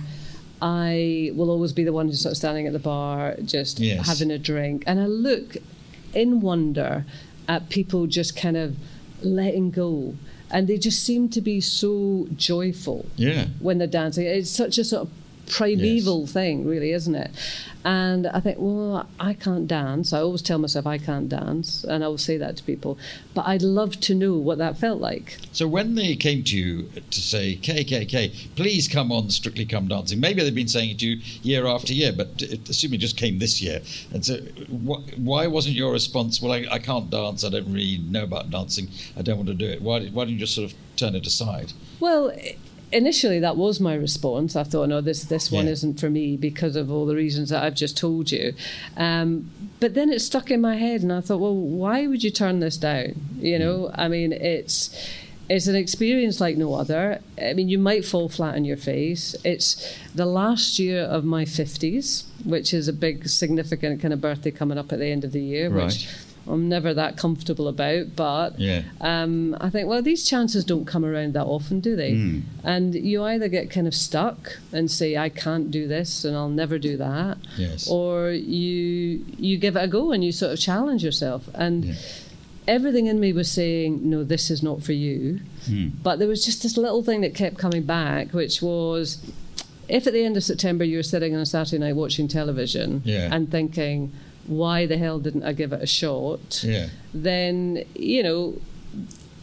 I will always be the one who's sort of standing at the bar, just yes. having a drink, and I look in wonder at people just kind of letting go. And they just seem to be so joyful yeah. when they're dancing. It's such a sort of primeval yes. thing, really, isn't it? And I think, well, I can't dance. I always tell myself I can't dance, and I will say that to people. But I'd love to know what that felt like. So when they came to you to say, K K K, please come on Strictly Come Dancing, maybe they've been saying it to you year after year, but assuming it just came this year. And so wh- why wasn't your response, well, I, I can't dance, I don't really know about dancing, I don't want to do it? Why, did, why didn't you just sort of turn it aside? Well... Initially, that was my response. I thought, no, this this one yeah. isn't for me because of all the reasons that I've just told you. Um, but then it stuck in my head, and I thought, well, why would you turn this down? You know, mm. I mean, it's it's an experience like no other. I mean, you might fall flat on your face. It's the last year of my fifties, which is a big, significant kind of birthday coming up at the end of the year, right. which I'm never that comfortable about, but yeah. um, I think, well, these chances don't come around that often, do they? Mm. And you either get kind of stuck and say, I can't do this and I'll never do that, yes. or you you give it a go and you sort of challenge yourself. And yeah. everything in me was saying, no, this is not for you. Mm. But there was just this little thing that kept coming back, which was, if at the end of September you were sitting on a Saturday night watching television yeah. and thinking, why the hell didn't I give it a shot? Yeah. Then, you know,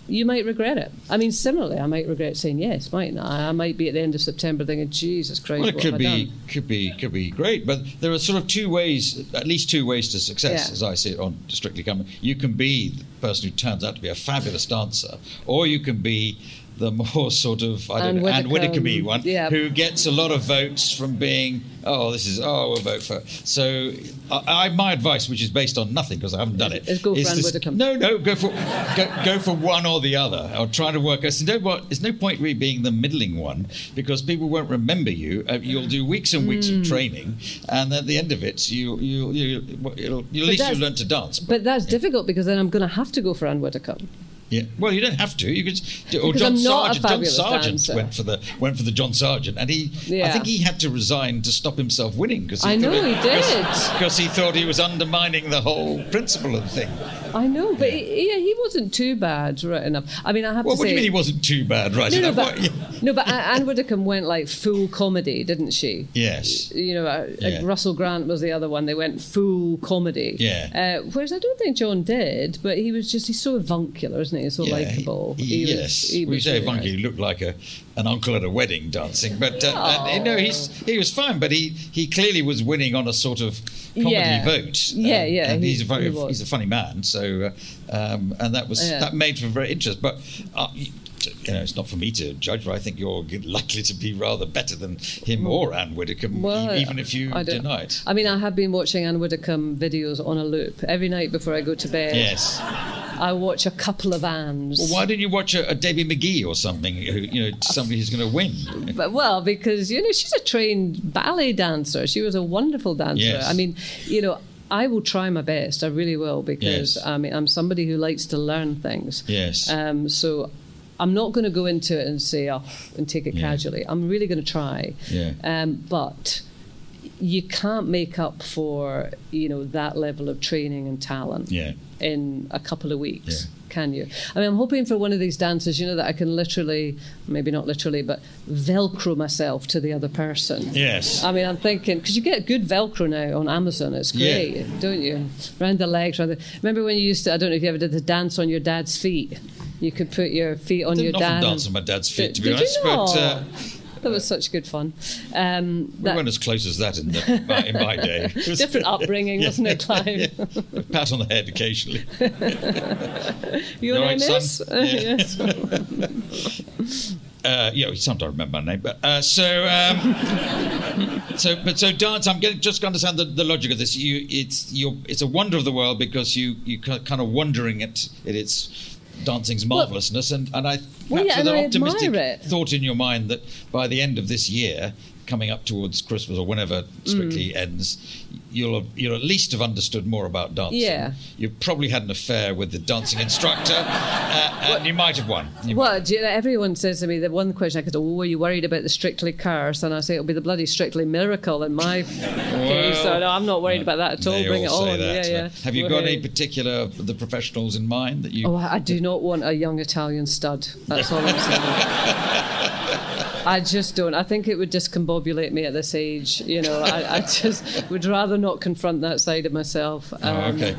you might regret it. I mean, similarly, I might regret saying yes, mightn't I? I might be at the end of September thinking, Jesus Christ, well, it what could have I be, done? could be, could be great. But there are sort of two ways, at least two ways to success, Yeah. as I see it on Strictly Come. You can be the person who turns out to be a fabulous dancer, or you can be the more sort of, I don't Anne know, Anne Widdecombe, Widdecombe one, yeah. who gets a lot of votes from being, oh, this is, oh, we'll vote for. So I, I, my advice, which is based on nothing because I haven't done it, Is go for is Anne this- Widdecombe. No, no, go for go, go for one or the other. Or try to work. There's no, what, there's no point really being the middling one because people won't remember you. Uh, you'll do weeks and weeks Mm. of training, and at the end of it, you you you well, it'll, at least that's- you'll learn to dance. But that's difficult because then I'm going to have to go for Anne Widdecombe. Yeah. Well, you don't have to. You could. do- Or Because John I'm not a Sargent. John fabulous Sargent dancer. went for the went for the John Sargent, and he. I Yeah. think he had to resign to stop himself winning because I know he did. because he thought he was undermining the whole principle of the thing. I know, but Yeah. he, yeah, he wasn't too bad, right enough. I mean, I have Well, to what say... do you mean he wasn't too bad, right? No, no, enough? but, What- no, but Anne Widdecombe went like full comedy, didn't she? Yes. You know, uh, Yeah. Russell Grant was the other one. They went full comedy. Yeah. Uh, whereas I don't think John did, but he was just, he's so avuncular, isn't he? He's so Yeah, likeable. he- He was- yes. he we was say really funky, nice. he looked like a an uncle at a wedding dancing, but uh, uh, you know, he's he was fine, but he, he clearly was winning on a sort of comedy Yeah. vote. Yeah, Um, yeah, And he- he's a very, he was. he's a funny man, so uh, um, and that was Yeah. that made for very interest. But uh, you know, it's not for me to judge, but I think you're likely to be rather better than him or Anne Widdecombe, Well, e- even if you I don't- deny it. I mean, I have been watching Anne Widdecombe videos on a loop every night before I go to bed. Yes. I watch a couple of Annes. Well, why didn't you watch a, a Debbie McGee or something? Who, you know, somebody who's going to win. But, well, because, you know, she's a trained ballet dancer. She was a wonderful dancer. Yes. I mean, you know, I will try my best. I really will, because Yes. I mean, I'm somebody who likes to learn things. Yes. Um, so I'm not going to go into it and say, oh, and take it Yeah. casually. I'm really going to try. Yeah. Um, but you can't make up for, you know, that level of training and talent Yeah. in a couple of weeks. Yeah. Can you? I mean, I'm hoping for one of these dances, you know, that I can literally, maybe not literally, but Velcro myself to the other person. Yes. I mean, I'm thinking, because you get good Velcro now on Amazon. It's great, Yeah. don't you? Round the legs. Round the, remember when you used to, I don't know if you ever did the dance on your dad's feet? You could put your feet on I your didn't dad. often and- dance on my dad's feet, to be Did honest, you not? but uh, that was such good fun. Um, we that- weren't as close as that in, the, my, in my day. It was- different upbringing, Yeah. wasn't it, Clive? Yeah. Pat on the head occasionally. Your All name right, is? son? Uh, Yeah. yes. Uh, yeah, we sometimes remember my name, but uh, so um, so but so dance. I'm getting just to understand the, the logic of this. You, it's you it's a wonder of the world because you you kind of wondering at, at its dancing's marvelousness, and and I Well, perhaps yeah, with and an I optimistic admire it. thought in your mind that by the end of this year, coming up towards Christmas or whenever Strictly Mm. ends, you'll have, you'll at least have understood more about dancing. Yeah. You've probably had an affair with the dancing instructor, uh, and you might have won. You Well, do you know, everyone says to me that one question I could, oh, are you worried about the Strictly curse? And I say it'll be the bloody Strictly miracle in my case. So no, I'm not worried about that at all. They Bring it all say on. that. Yeah, yeah. Have you got any Woohoo. particular the professionals in mind that you? Oh, I do not want a young Italian stud. That's all I'm saying. I just don't. I think it would discombobulate me at this age. You know, I, I just would rather not confront that side of myself. Um, Oh, okay.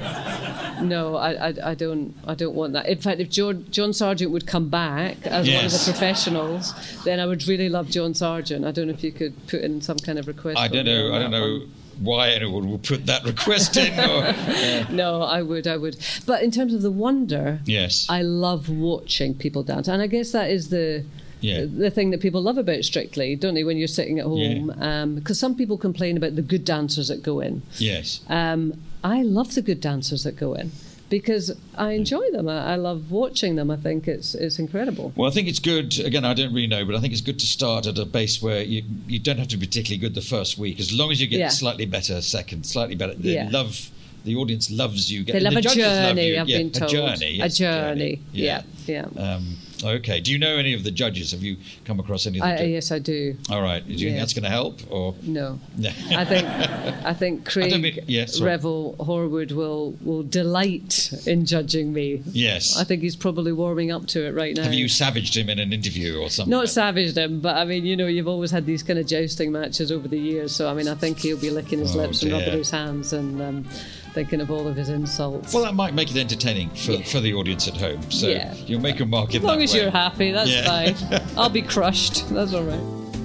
No, I, I, I don't. I don't want that. In fact, if John, John Sargent would come back as one of Yes. the professionals, then I would really love John Sargent. I don't know if you could put in some kind of request. I for don't me know. on I don't that know one. why anyone would put that request in. Or, uh, No, I would. I would. But in terms of the wonder, yes. I love watching people dance, and I guess that is the. Yeah. The thing that people love about Strictly, don't they, when you're sitting at home? Because some people complain about the good dancers that go in. Yes. Um, I love the good dancers that go in because I enjoy them. I, I love watching them. I think it's it's incredible. Well, I think it's good. Again, I don't really know, but I think it's good to start at a base where you, you don't have to be particularly good the first week, as long as you get Yeah. slightly better second, slightly better. They Yeah. love. The audience loves you. They love the a judges love journey, you. I've Yeah, been told. A journey. A yes, journey. Yeah, yeah. Um, okay. Do you know any of the judges? Have you come across any of the I, judges? yes, I do. All right. Do you think Yeah. that's going to help? Or No, No. I think I think I don't Craig mean- yeah, sorry. Revel Horwood will will delight in judging me. Yes. I think he's probably warming up to it right now. Have you savaged him in an interview or something? Not savaged him, but I mean, you know, you've always had these kind of jousting matches over the years. So I mean, I think he'll be licking his Oh, lips and dear. rubbing his hands, and um, thinking of all of his insults. Well, that might make it entertaining for, Yeah. for the audience at home. So Yeah. you'll make a mark in As long that as way. you're happy, that's Yeah. fine. I'll be crushed. That's all right.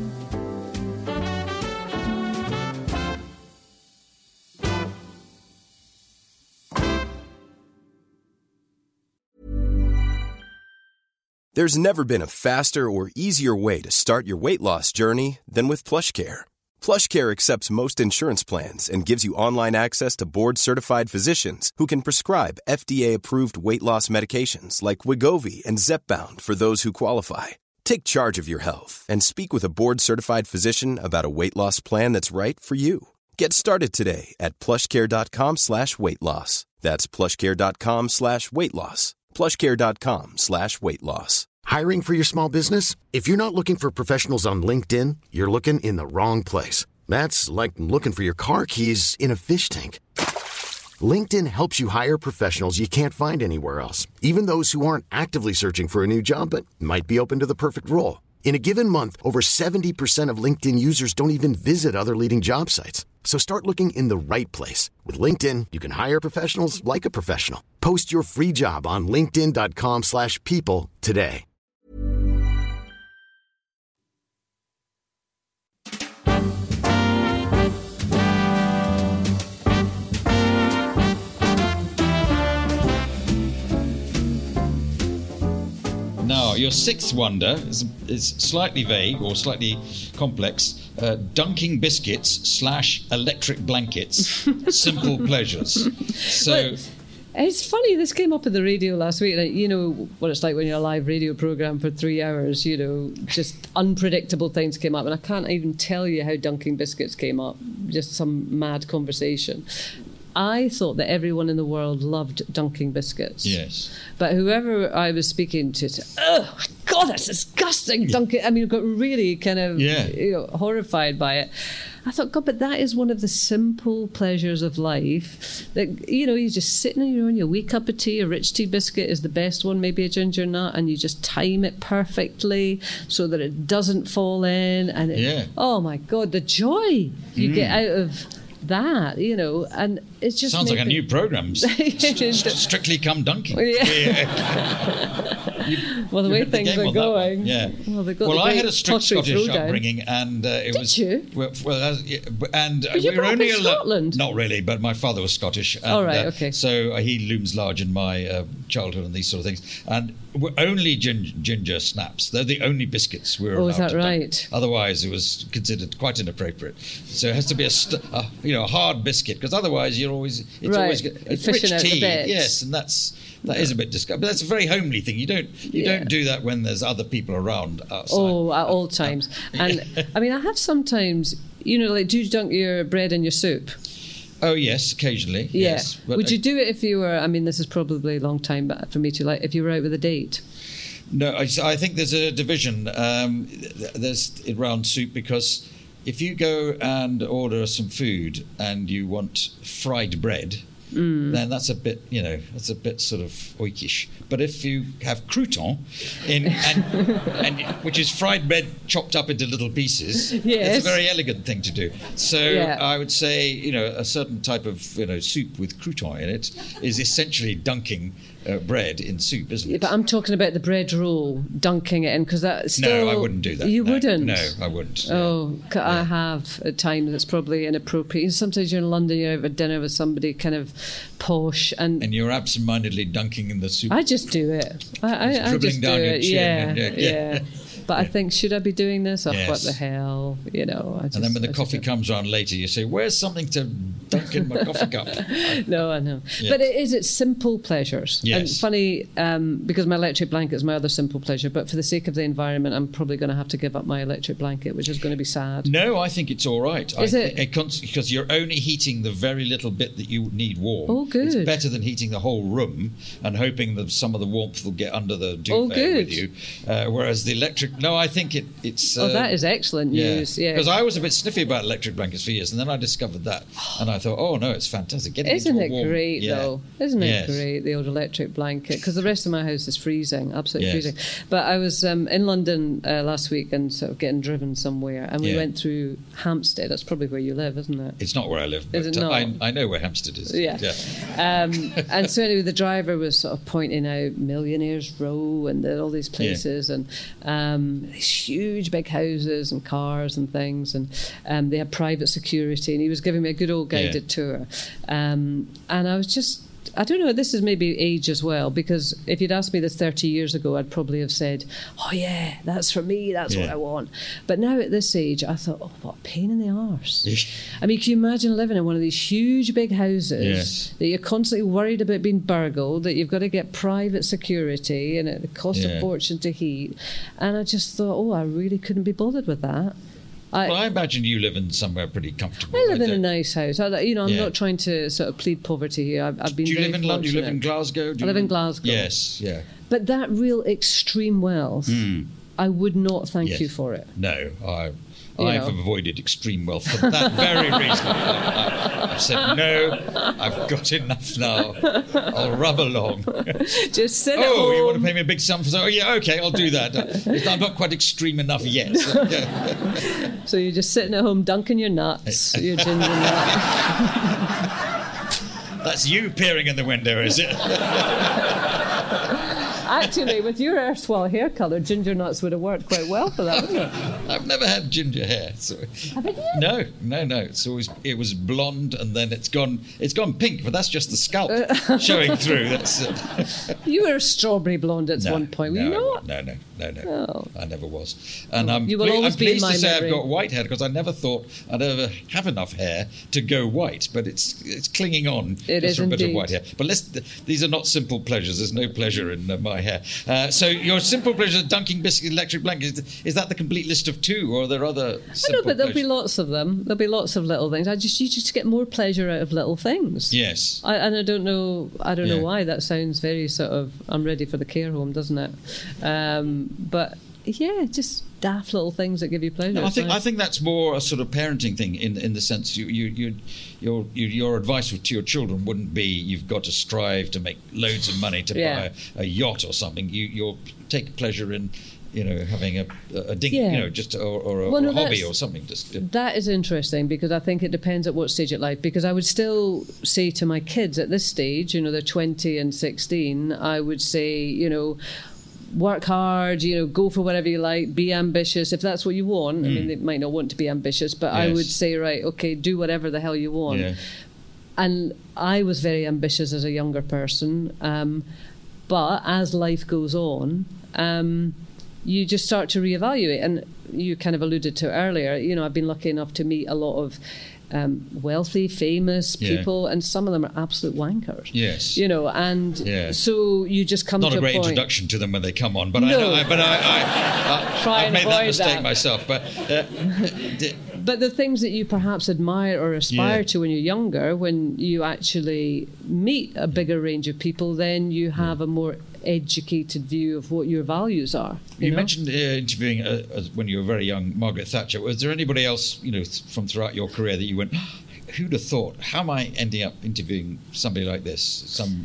There's never been a faster or easier way to start your weight loss journey than with PlushCare. PlushCare accepts most insurance plans and gives you online access to board-certified physicians who can prescribe F D A-approved weight loss medications like Wegovy and Zepbound for those who qualify. Take charge of your health and speak with a board-certified physician about a weight loss plan that's right for you. Get started today at plushcare.com slash weight loss. That's plushcare.com slash weight loss. plushcare.com slash weight loss. Hiring for your small business? If you're not looking for professionals on LinkedIn, you're looking in the wrong place. That's like looking for your car keys in a fish tank. LinkedIn helps you hire professionals you can't find anywhere else, even those who aren't actively searching for a new job but might be open to the perfect role. In a given month, over seventy percent of LinkedIn users don't even visit other leading job sites. So start looking in the right place. With LinkedIn, you can hire professionals like a professional. Post your free job on linkedin.com slash people today. Now, your sixth wonder is, is slightly vague or slightly complex. Uh, dunking biscuits slash electric blankets, simple pleasures. So, But it's funny, this came up on the radio last week. Like, you know what it's like when you're a live radio programme for three hours, you know, just unpredictable things came up. And I can't even tell you how dunking biscuits came up, just some mad conversation. I thought that everyone in the world loved dunking biscuits. yes. But whoever I was speaking to said, oh, my God, that's disgusting, dunking. I mean, got really kind of Yeah. you know, horrified by it. I thought, God, but that is one of the simple pleasures of life. That, you know, you're just sitting on your own, your wee cup of tea, a rich tea biscuit is the best one, maybe a ginger nut, and you just time it perfectly so that it doesn't fall in. And it, Yeah. oh, my God, the joy you get out of that, you know, and it's just Sounds like a made new me- program. Strictly Come Dunking. Yeah. You- Well, the you way had the things game are on that one. going. Yeah. Well, they've got Well, the I great had a strict pottery Scottish throwdown. upbringing, and uh, it Did was. you? Well, well uh, yeah, and uh, Were you we were brought up only in allo- Scotland? Not really, but my father was Scottish. And, Oh, right, uh, okay. So uh, he looms large in my uh, childhood and these sort of things. And we're only gin- ginger snaps. They're the only biscuits we were Oh, allowed is that to dunk. right? Otherwise, it was considered quite inappropriate. So it has to be a, st- a you know a hard biscuit, because otherwise you're always it's Right. always You're it's fishing rich out the tea. bits. Yes, and that's. That is a bit disgusting, but that's a very homely thing. You don't you Yeah. don't do that when there's other people around outside. Oh, at all times. And I mean, I have sometimes, you know, like, do you dunk your bread in your soup? Oh yes, occasionally. Yeah. Yes. But Would I- you do it if you were, I mean, this is probably a long time back for me to like, if you were out with a date? No, I, I think there's a division. Um, th- there's around soup, because if you go and order some food and you want fried bread, Mm. then that's a bit, you know, that's a bit sort of oikish. But if you have crouton, in, and, and which is fried bread chopped up into little pieces, Yes. it's a very elegant thing to do. So Yeah. I would say, you know, a certain type of, you know, soup with crouton in it is essentially dunking uh, bread in soup, isn't Yeah, it? but I'm talking about the bread roll, dunking it in, because that still... No, I wouldn't do that. You No. wouldn't? No, I wouldn't. yeah. Oh, c I have at times. It's probably inappropriate. Sometimes you're in London, you're out at dinner with somebody kind of posh, and, And you're absent-mindedly dunking in the soup. I just do it. I, I, I dribbling just do down your it. chin Yeah, and, uh, yeah. yeah. But I think, should I be doing this? Oh, what Yes. the hell? You know. I just, and then when the I just coffee don't- comes around later, you say, "Where's something to dunk in my coffee cup?" No, I know. Yeah. But it is, it's simple pleasures. And Yes. funny, um, because my electric blanket is my other simple pleasure, but for the sake of the environment, I'm probably going to have to give up my electric blanket, which is going to be sad. No, I think it's all right. Is I it? thi- cons- because you're only heating the very little bit that you need warm. Oh, good. It's better than heating the whole room and hoping that some of the warmth will get under the duvet Oh, good. with you. Uh, whereas the electric no, I think it, it's... Oh, uh, that is excellent news, yeah. Because I was a bit sniffy about electric blankets for years, and then I discovered that, and I thought, oh, no, it's fantastic. Getting Isn't into a it warm, great, yeah. though? Isn't it Yes. great, the old electric blanket? Because the rest of my house is freezing, absolutely Yes. freezing. But I was um, in London uh, last week and sort of getting driven somewhere, and we Yeah. went through Hampstead. That's probably where you live, isn't it? It's not where I live, but Is it uh, not? I, I know where Hampstead is. Yeah. Um, and so anyway, the driver was sort of pointing out Millionaires Row and the, all these places, and um, these huge big houses and cars and things, and um, they had private security, and he was giving me a good old guided Yeah. tour. Um, and I was just, I don't know, this is maybe age as well, because if you'd asked me this thirty years ago, I'd probably have said, oh yeah, that's for me, that's what Yeah. I want. But now at this age, I thought, oh, what a pain in the arse. I mean, can you imagine living in one of these huge big houses Yes. that you're constantly worried about being burgled, that you've got to get private security, and it costs Yeah. a fortune to heat. And I just thought, oh, I really couldn't be bothered with that. I, Well, I imagine you live in somewhere pretty comfortable. I live in a don't- nice house. I, you know, I'm Yeah. not trying to sort of plead poverty here. I've, I've been Do you very live in London? Do you live in fortunate. Glasgow? Do I live you- in Glasgow. Yes, yeah. But that real extreme wealth, I would not thank Yes. you for it. No, I, You I've know. avoided extreme wealth for that very reason. I, I, I've said, no, I've got enough now. I'll rub along. Just sit at Oh, home. you want to pay me a big sum for that? Oh, yeah, okay, I'll do that. I'm not quite extreme enough yet. So, yeah. So you're just sitting at home dunking your nuts, your ginger nut. That's you peering in the window, is it? Actually, with your erstwhile hair colour, ginger nuts would have worked quite well for that, wouldn't it? I've never had ginger hair. So. Haven't you? No, no, no. It's always it was blonde, and then it's gone. It's gone pink, but that's just the scalp showing through. That's uh, You were a strawberry blonde at no, one point, were no, you not? No, no, no, no. Oh. I never was. And I'm, You will ple- always I'm be in pleased my to say memory. I've got white hair because I never thought I'd ever have enough hair to go white, but it's it's clinging on It just is for a bit of indeed. white hair. But let's, these are not simple pleasures. There's no pleasure in uh, my hair. Uh, so your simple pleasure, dunking biscuit, electric blanket, is, is that the complete list of two, or are there other I simple know, but there'll be pleasures? lots of them. There'll be lots of little things. I just you just get more pleasure out of little things. Yes. I, and I don't know. I don't Yeah. know why that sounds very sort of. I'm ready for the care home, doesn't it? Um, but yeah, just daft little things that give you pleasure. No, I It's think nice. I think that's more a sort of parenting thing in in the sense you you, you your you, your advice to your children wouldn't be you've got to strive to make loads of money to Yeah. buy a, a yacht or something. You you'll take pleasure in you know having a a ding Yeah. you know just or, or a, Well, or no, a hobby that's- or something. Just uh, That is interesting because I think it depends at what stage of life. Because I would still say to my kids at this stage, you know, they're twenty and sixteen, I would say, you know, work hard, you know, go for whatever you like, be ambitious. If that's what you want, I mean, they might not want to be ambitious, but I Yes. would say, right, okay, do whatever the hell you want. yeah. And I was very ambitious as a younger person. Um, but as life goes on, um, you just start to reevaluate. And you kind of alluded to earlier, you know, I've been lucky enough to meet a lot of um, wealthy, famous Yeah. people, and some of them are absolute wankers. Yes. You know, and Yeah. so you just come Not to a great point. introduction to them when they come on, but No. I, I but I, I, I Try I've and made that avoid mistake that. myself. But uh, d- But the things that you perhaps admire or aspire Yeah. to when you're younger, when you actually meet a bigger range of people, then you have a more educated view of what your values are. You, You know? mentioned uh, interviewing uh, as when you were very young Margaret Thatcher. Was there anybody else, you know, th- from throughout your career that you went, who'd have thought? How am I ending up interviewing somebody like this? Some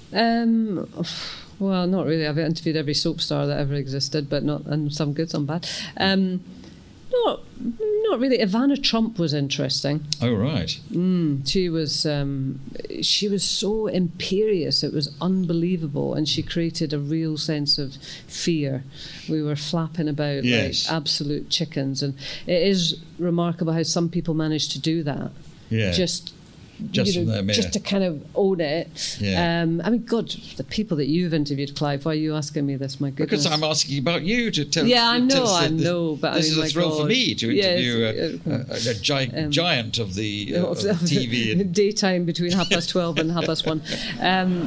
Um, well, not really. I've interviewed every soap star that ever existed, but not, and some good, some bad. Um, not, not really. Ivana Trump was interesting. oh right, Mm, she was, um, she was so imperious. It was unbelievable, and she created a real sense of fear. We were flapping about Yes. like absolute chickens, and it is remarkable how some people manage to do that. yeah, Just. Just you know, from them, yeah. just to kind of own it. Yeah. Um, I mean, God, the people that you've interviewed, Clive. Why are you asking me this? My goodness. because I'm asking about you to tell. Yeah, I to tell know, us I that this, know, but I this mean, is a my thrill for God. me to Yes, interview a, uh, a, a gi- um, giant of the uh, of- of of T V. And, daytime between half past twelve and half past one. Um,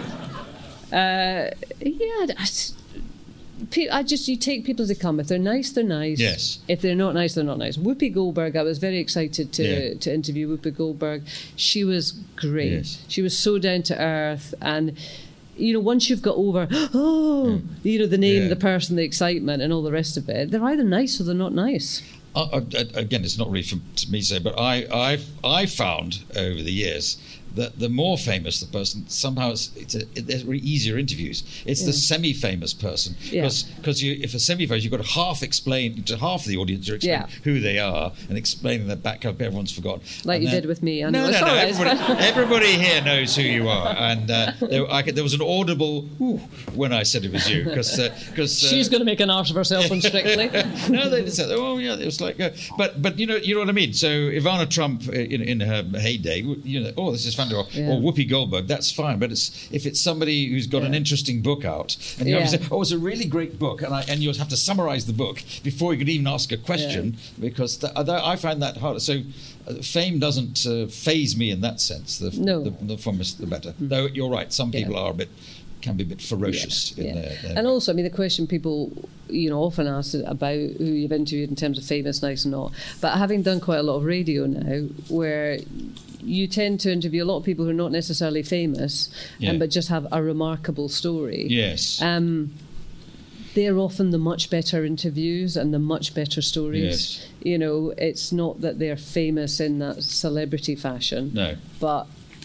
uh, yeah, I, pe- I just you take people as they come. If they're nice, they're nice. Yes. If they're not nice, they're not nice. Whoopi Goldberg, I was very excited to Yeah. to interview Whoopi Goldberg. She was great. Yes. She was so down to earth, and you know, once you've got over, oh, mm. you know, the name, yeah. the person, the excitement, and all the rest of it, they're either nice or they're not nice. Uh, again, it's not really for me to say, but I, I've, I found over the years that the more famous the person, somehow it's, it's a, it, there's really easier interviews. It's yeah. the semi-famous person, because because yeah. you, if a semi-famous, you've got to half explain to half the audience, you're explaining yeah. who they are and explaining their background. Everyone's forgotten, like and you then, did with me. I no, know. no, no. Right. Everybody, everybody here knows who you are, and uh, there, I could, there was an audible ooh, when I said it was you, because because uh, uh, she's going to make an arse of herself on Strictly. No, they didn't say that. Oh, yeah, it was like, uh, but but you know you know what I mean. So Ivana Trump in, in her heyday, you know, oh, this is fantastic, yeah. or Whoopi Goldberg, that's fine, but it's if it's somebody who's got yeah. an interesting book out, and you yeah. have to say, oh, it's a really great book, and I, and you have to summarize the book before you could even ask a question, yeah. because th- I find that hard. So uh, fame doesn't uh, faze me in that sense. The, no. the, the famous, the better. Mm. Though you're right, some people yeah. are a bit, can be a bit ferocious. Yeah. in yeah. their, their And also, I mean, the question people, you know, often ask about who you've interviewed in terms of famous, nice and not. But having done quite a lot of radio now, where you tend to interview a lot of people who are not necessarily famous, yeah. um, but just have a remarkable story. Yes. Um, they're often the much better interviews and the much better stories. Yes. You know, it's not that they're famous in that celebrity fashion. No. But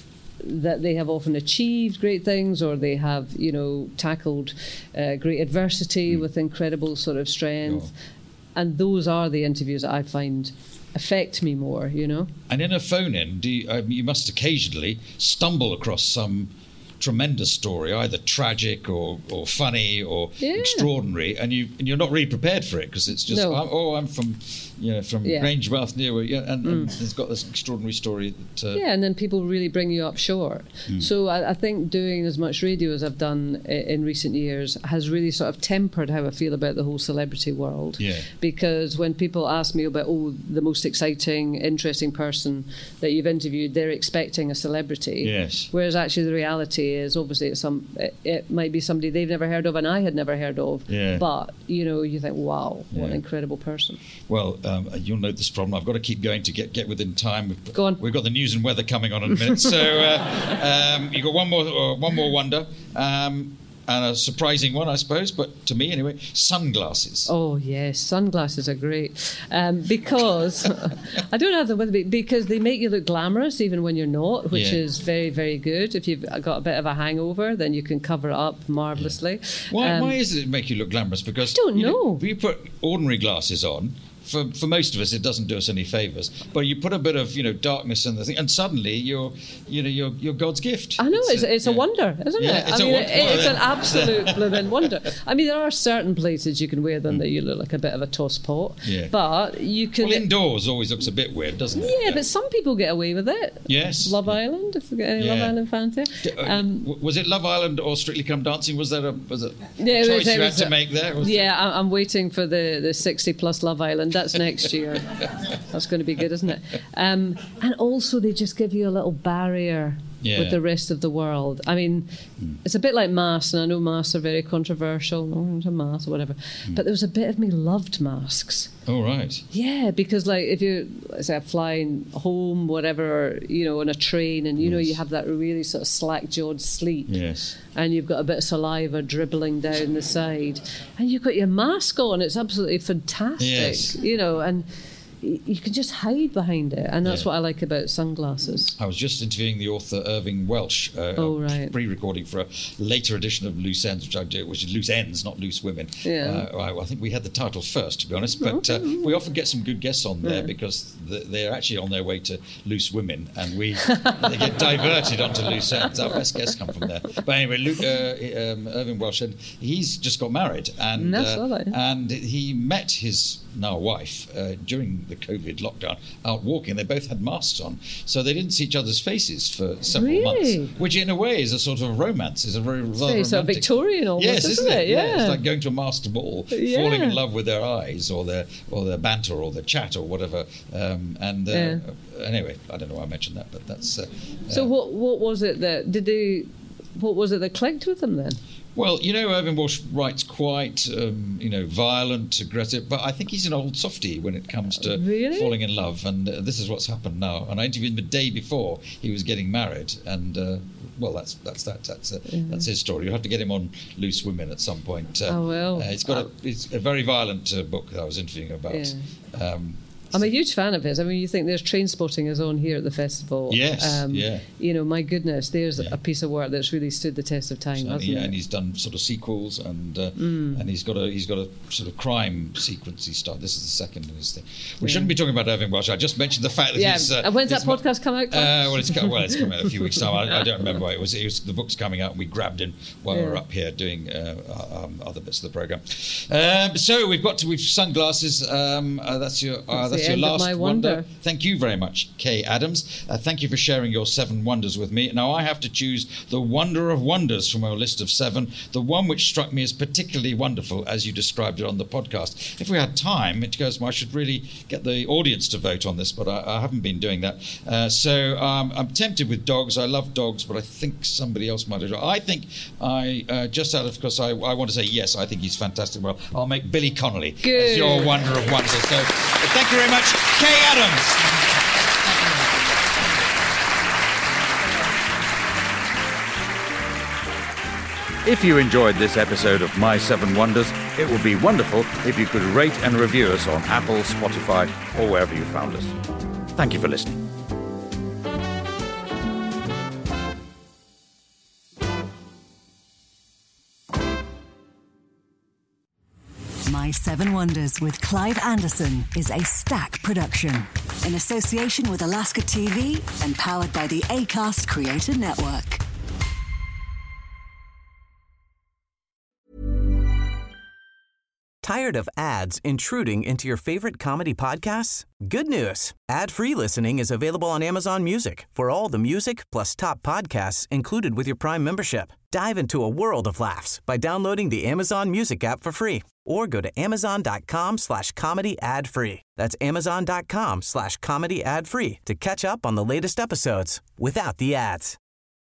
that they have often achieved great things, or they have, you know, tackled uh, great adversity mm. with incredible sort of strength. Oh. And those are the interviews that I find affect me more, you know. And in a phone-in, do you, uh, you must occasionally stumble across some tremendous story, either tragic or, or funny or yeah. extraordinary, and you and you're not really prepared for it, because it's just no. I'm, oh I'm from you know from yeah. Grangemouth near yeah, and, mm. and it's got this extraordinary story that, uh, yeah and then people really bring you up short. mm. So I, I think doing as much radio as I've done in recent years has really sort of tempered how I feel about the whole celebrity world, yeah. because when people ask me about oh the most exciting, interesting person that you've interviewed, they're expecting a celebrity, yes. whereas actually the reality is obviously it's some it, it might be somebody they've never heard of and I had never heard of, yeah. but you know you think wow what yeah. an incredible person. Well, um, you'll note this problem. I've got to keep going to get, get within time. We've, Go on. We've got the news and weather coming on in a minute. So uh, um, you've got one more uh, one more wonder. Um, And a surprising one, I suppose, but to me anyway, sunglasses. Oh, yes, sunglasses are great. Um, because, I don't have them with me, because they make you look glamorous even when you're not, which yeah. is very, very good. If you've got a bit of a hangover, then you can cover it up marvellously. Yeah. Why, um, why is it make you look glamorous? Because I don't you know. If you put ordinary glasses on, For for most of us, it doesn't do us any favours. But you put a bit of you know darkness in the thing, and suddenly you're you know you're you're God's gift. I know it's it's a, it's yeah. a wonder, isn't yeah, it? It's I a mean, wonder. it, it's an absolute blooming wonder. I mean, there are certain places you can wear them mm. that you look like a bit of a toss pot. Yeah. But you can. Well, indoors always looks a bit weird, doesn't it? Yeah, yeah. But some people get away with it. Yes. Love Island. If we get any yeah. Love Island fans here. Um, was it Love Island or Strictly Come Dancing? Was there a was it yeah, choice it was, you it had was, to make there? Was yeah, it? I'm waiting for the the sixty plus Love Island. That's next year. That's going to be good, isn't it? Um, and also, they just give you a little barrier yeah. with the rest of the world. I mean, mm. it's a bit like masks, and I know masks are very controversial. Oh, it's a mask or whatever. Mm. But there was a bit of me loved masks. Oh, right. Yeah, because like if you, let's say, flying home, whatever, you know, on a train, and you yes. know you have that really sort of slack-jawed sleep. Yes. And you've got a bit of saliva dribbling down the side, and you've got your mask on. It's absolutely fantastic. Yes. You know, and you can just hide behind it, and that's yeah. what I like about sunglasses. I was just interviewing the author Irving Welsh, uh, oh, right. pre-recording for a later edition of Loose Ends, which I do, which is Loose Ends, not Loose Women. Yeah. Uh, I, I think we had the title first, to be honest, but uh, we often get some good guests on there yeah. because the, they're actually on their way to Loose Women, and we they get diverted onto Loose Ends. Our best guests come from there. But anyway, Luke, uh, um, Irving Welsh said he's just got married, and no, uh, and he met his now wife uh, during the COVID lockdown out walking. They both had masks on, so they didn't see each other's faces for several really? months, which in a way is a sort of romance. Is a very rather so romantic. Sort of Victorian almost, yes, isn't isn't it? it? Yeah. yeah, it's like going to a master ball, yeah. falling in love with their eyes or their or their banter or their chat or whatever. Um, and uh, yeah. anyway, I don't know why I mentioned that, but that's. Uh, so uh, what what was it that did they? What was it that clicked with them then? Well, you know, Irvine Welsh writes quite, um, you know, violent, aggressive, but I think he's an old softie when it comes to really? falling in love, and uh, this is what's happened now. And I interviewed him the day before he was getting married, and uh, well, that's that's that that's uh, yeah. that's his story. You'll have to get him on Loose Women at some point. Uh, oh well, uh, it's got a it's a very violent uh, book that I was interviewing about. Yeah. Um, I'm a huge fan of his. I mean, you think there's Trainspotting is on here at the festival. Yes, um, yeah. You know, my goodness, there's yeah. a piece of work that's really stood the test of time, so, hasn't yeah, it? And he's done sort of sequels, and uh, mm. and he's got a he's got a sort of crime sequence he started. This is the second in his thing. We yeah. shouldn't be talking about Irvine Welsh. I just mentioned the fact that yeah. he's. Uh, and when's that mo- podcast come out? Uh, well, it's come, well, it's come out a few weeks time. I, I don't remember why it was. It was the book's coming out, and we grabbed him while yeah. we were up here doing uh, um, other bits of the program. Um, so we've got to we've sunglasses. Um, uh, that's your uh, that's, that's your last my wonder. wonder. Thank you very much, Kay Adams. Uh, thank you for sharing your seven wonders with me. Now I have to choose the wonder of wonders from our list of seven, the one which struck me as particularly wonderful as you described it on the podcast. If we had time, it goes, well, I should really get the audience to vote on this, but I, I haven't been doing that. Uh, so um, I'm tempted with dogs. I love dogs, but I think somebody else might have. I think I, uh, just out of, because I, I want to say yes, I think he's fantastic. Well, I'll make Billy Connolly Good. as your wonder of wonders. So thank you very much, Kay Adams. If you enjoyed this episode of My Seven Wonders, it would be wonderful if you could rate and review us on Apple, Spotify, or wherever you found us. Thank you for listening. My Seven Wonders with Clive Anderson is a Stack production in association with Alaska T V and powered by the Acast Creator Network. Tired of ads intruding into your favorite comedy podcasts? Good news. Ad-free listening is available on Amazon Music for all the music plus top podcasts included with your Prime membership. Dive into a world of laughs by downloading the Amazon Music app for free or go to amazon.com slash comedy ad free. That's amazon.com slash comedy ad free to catch up on the latest episodes without the ads.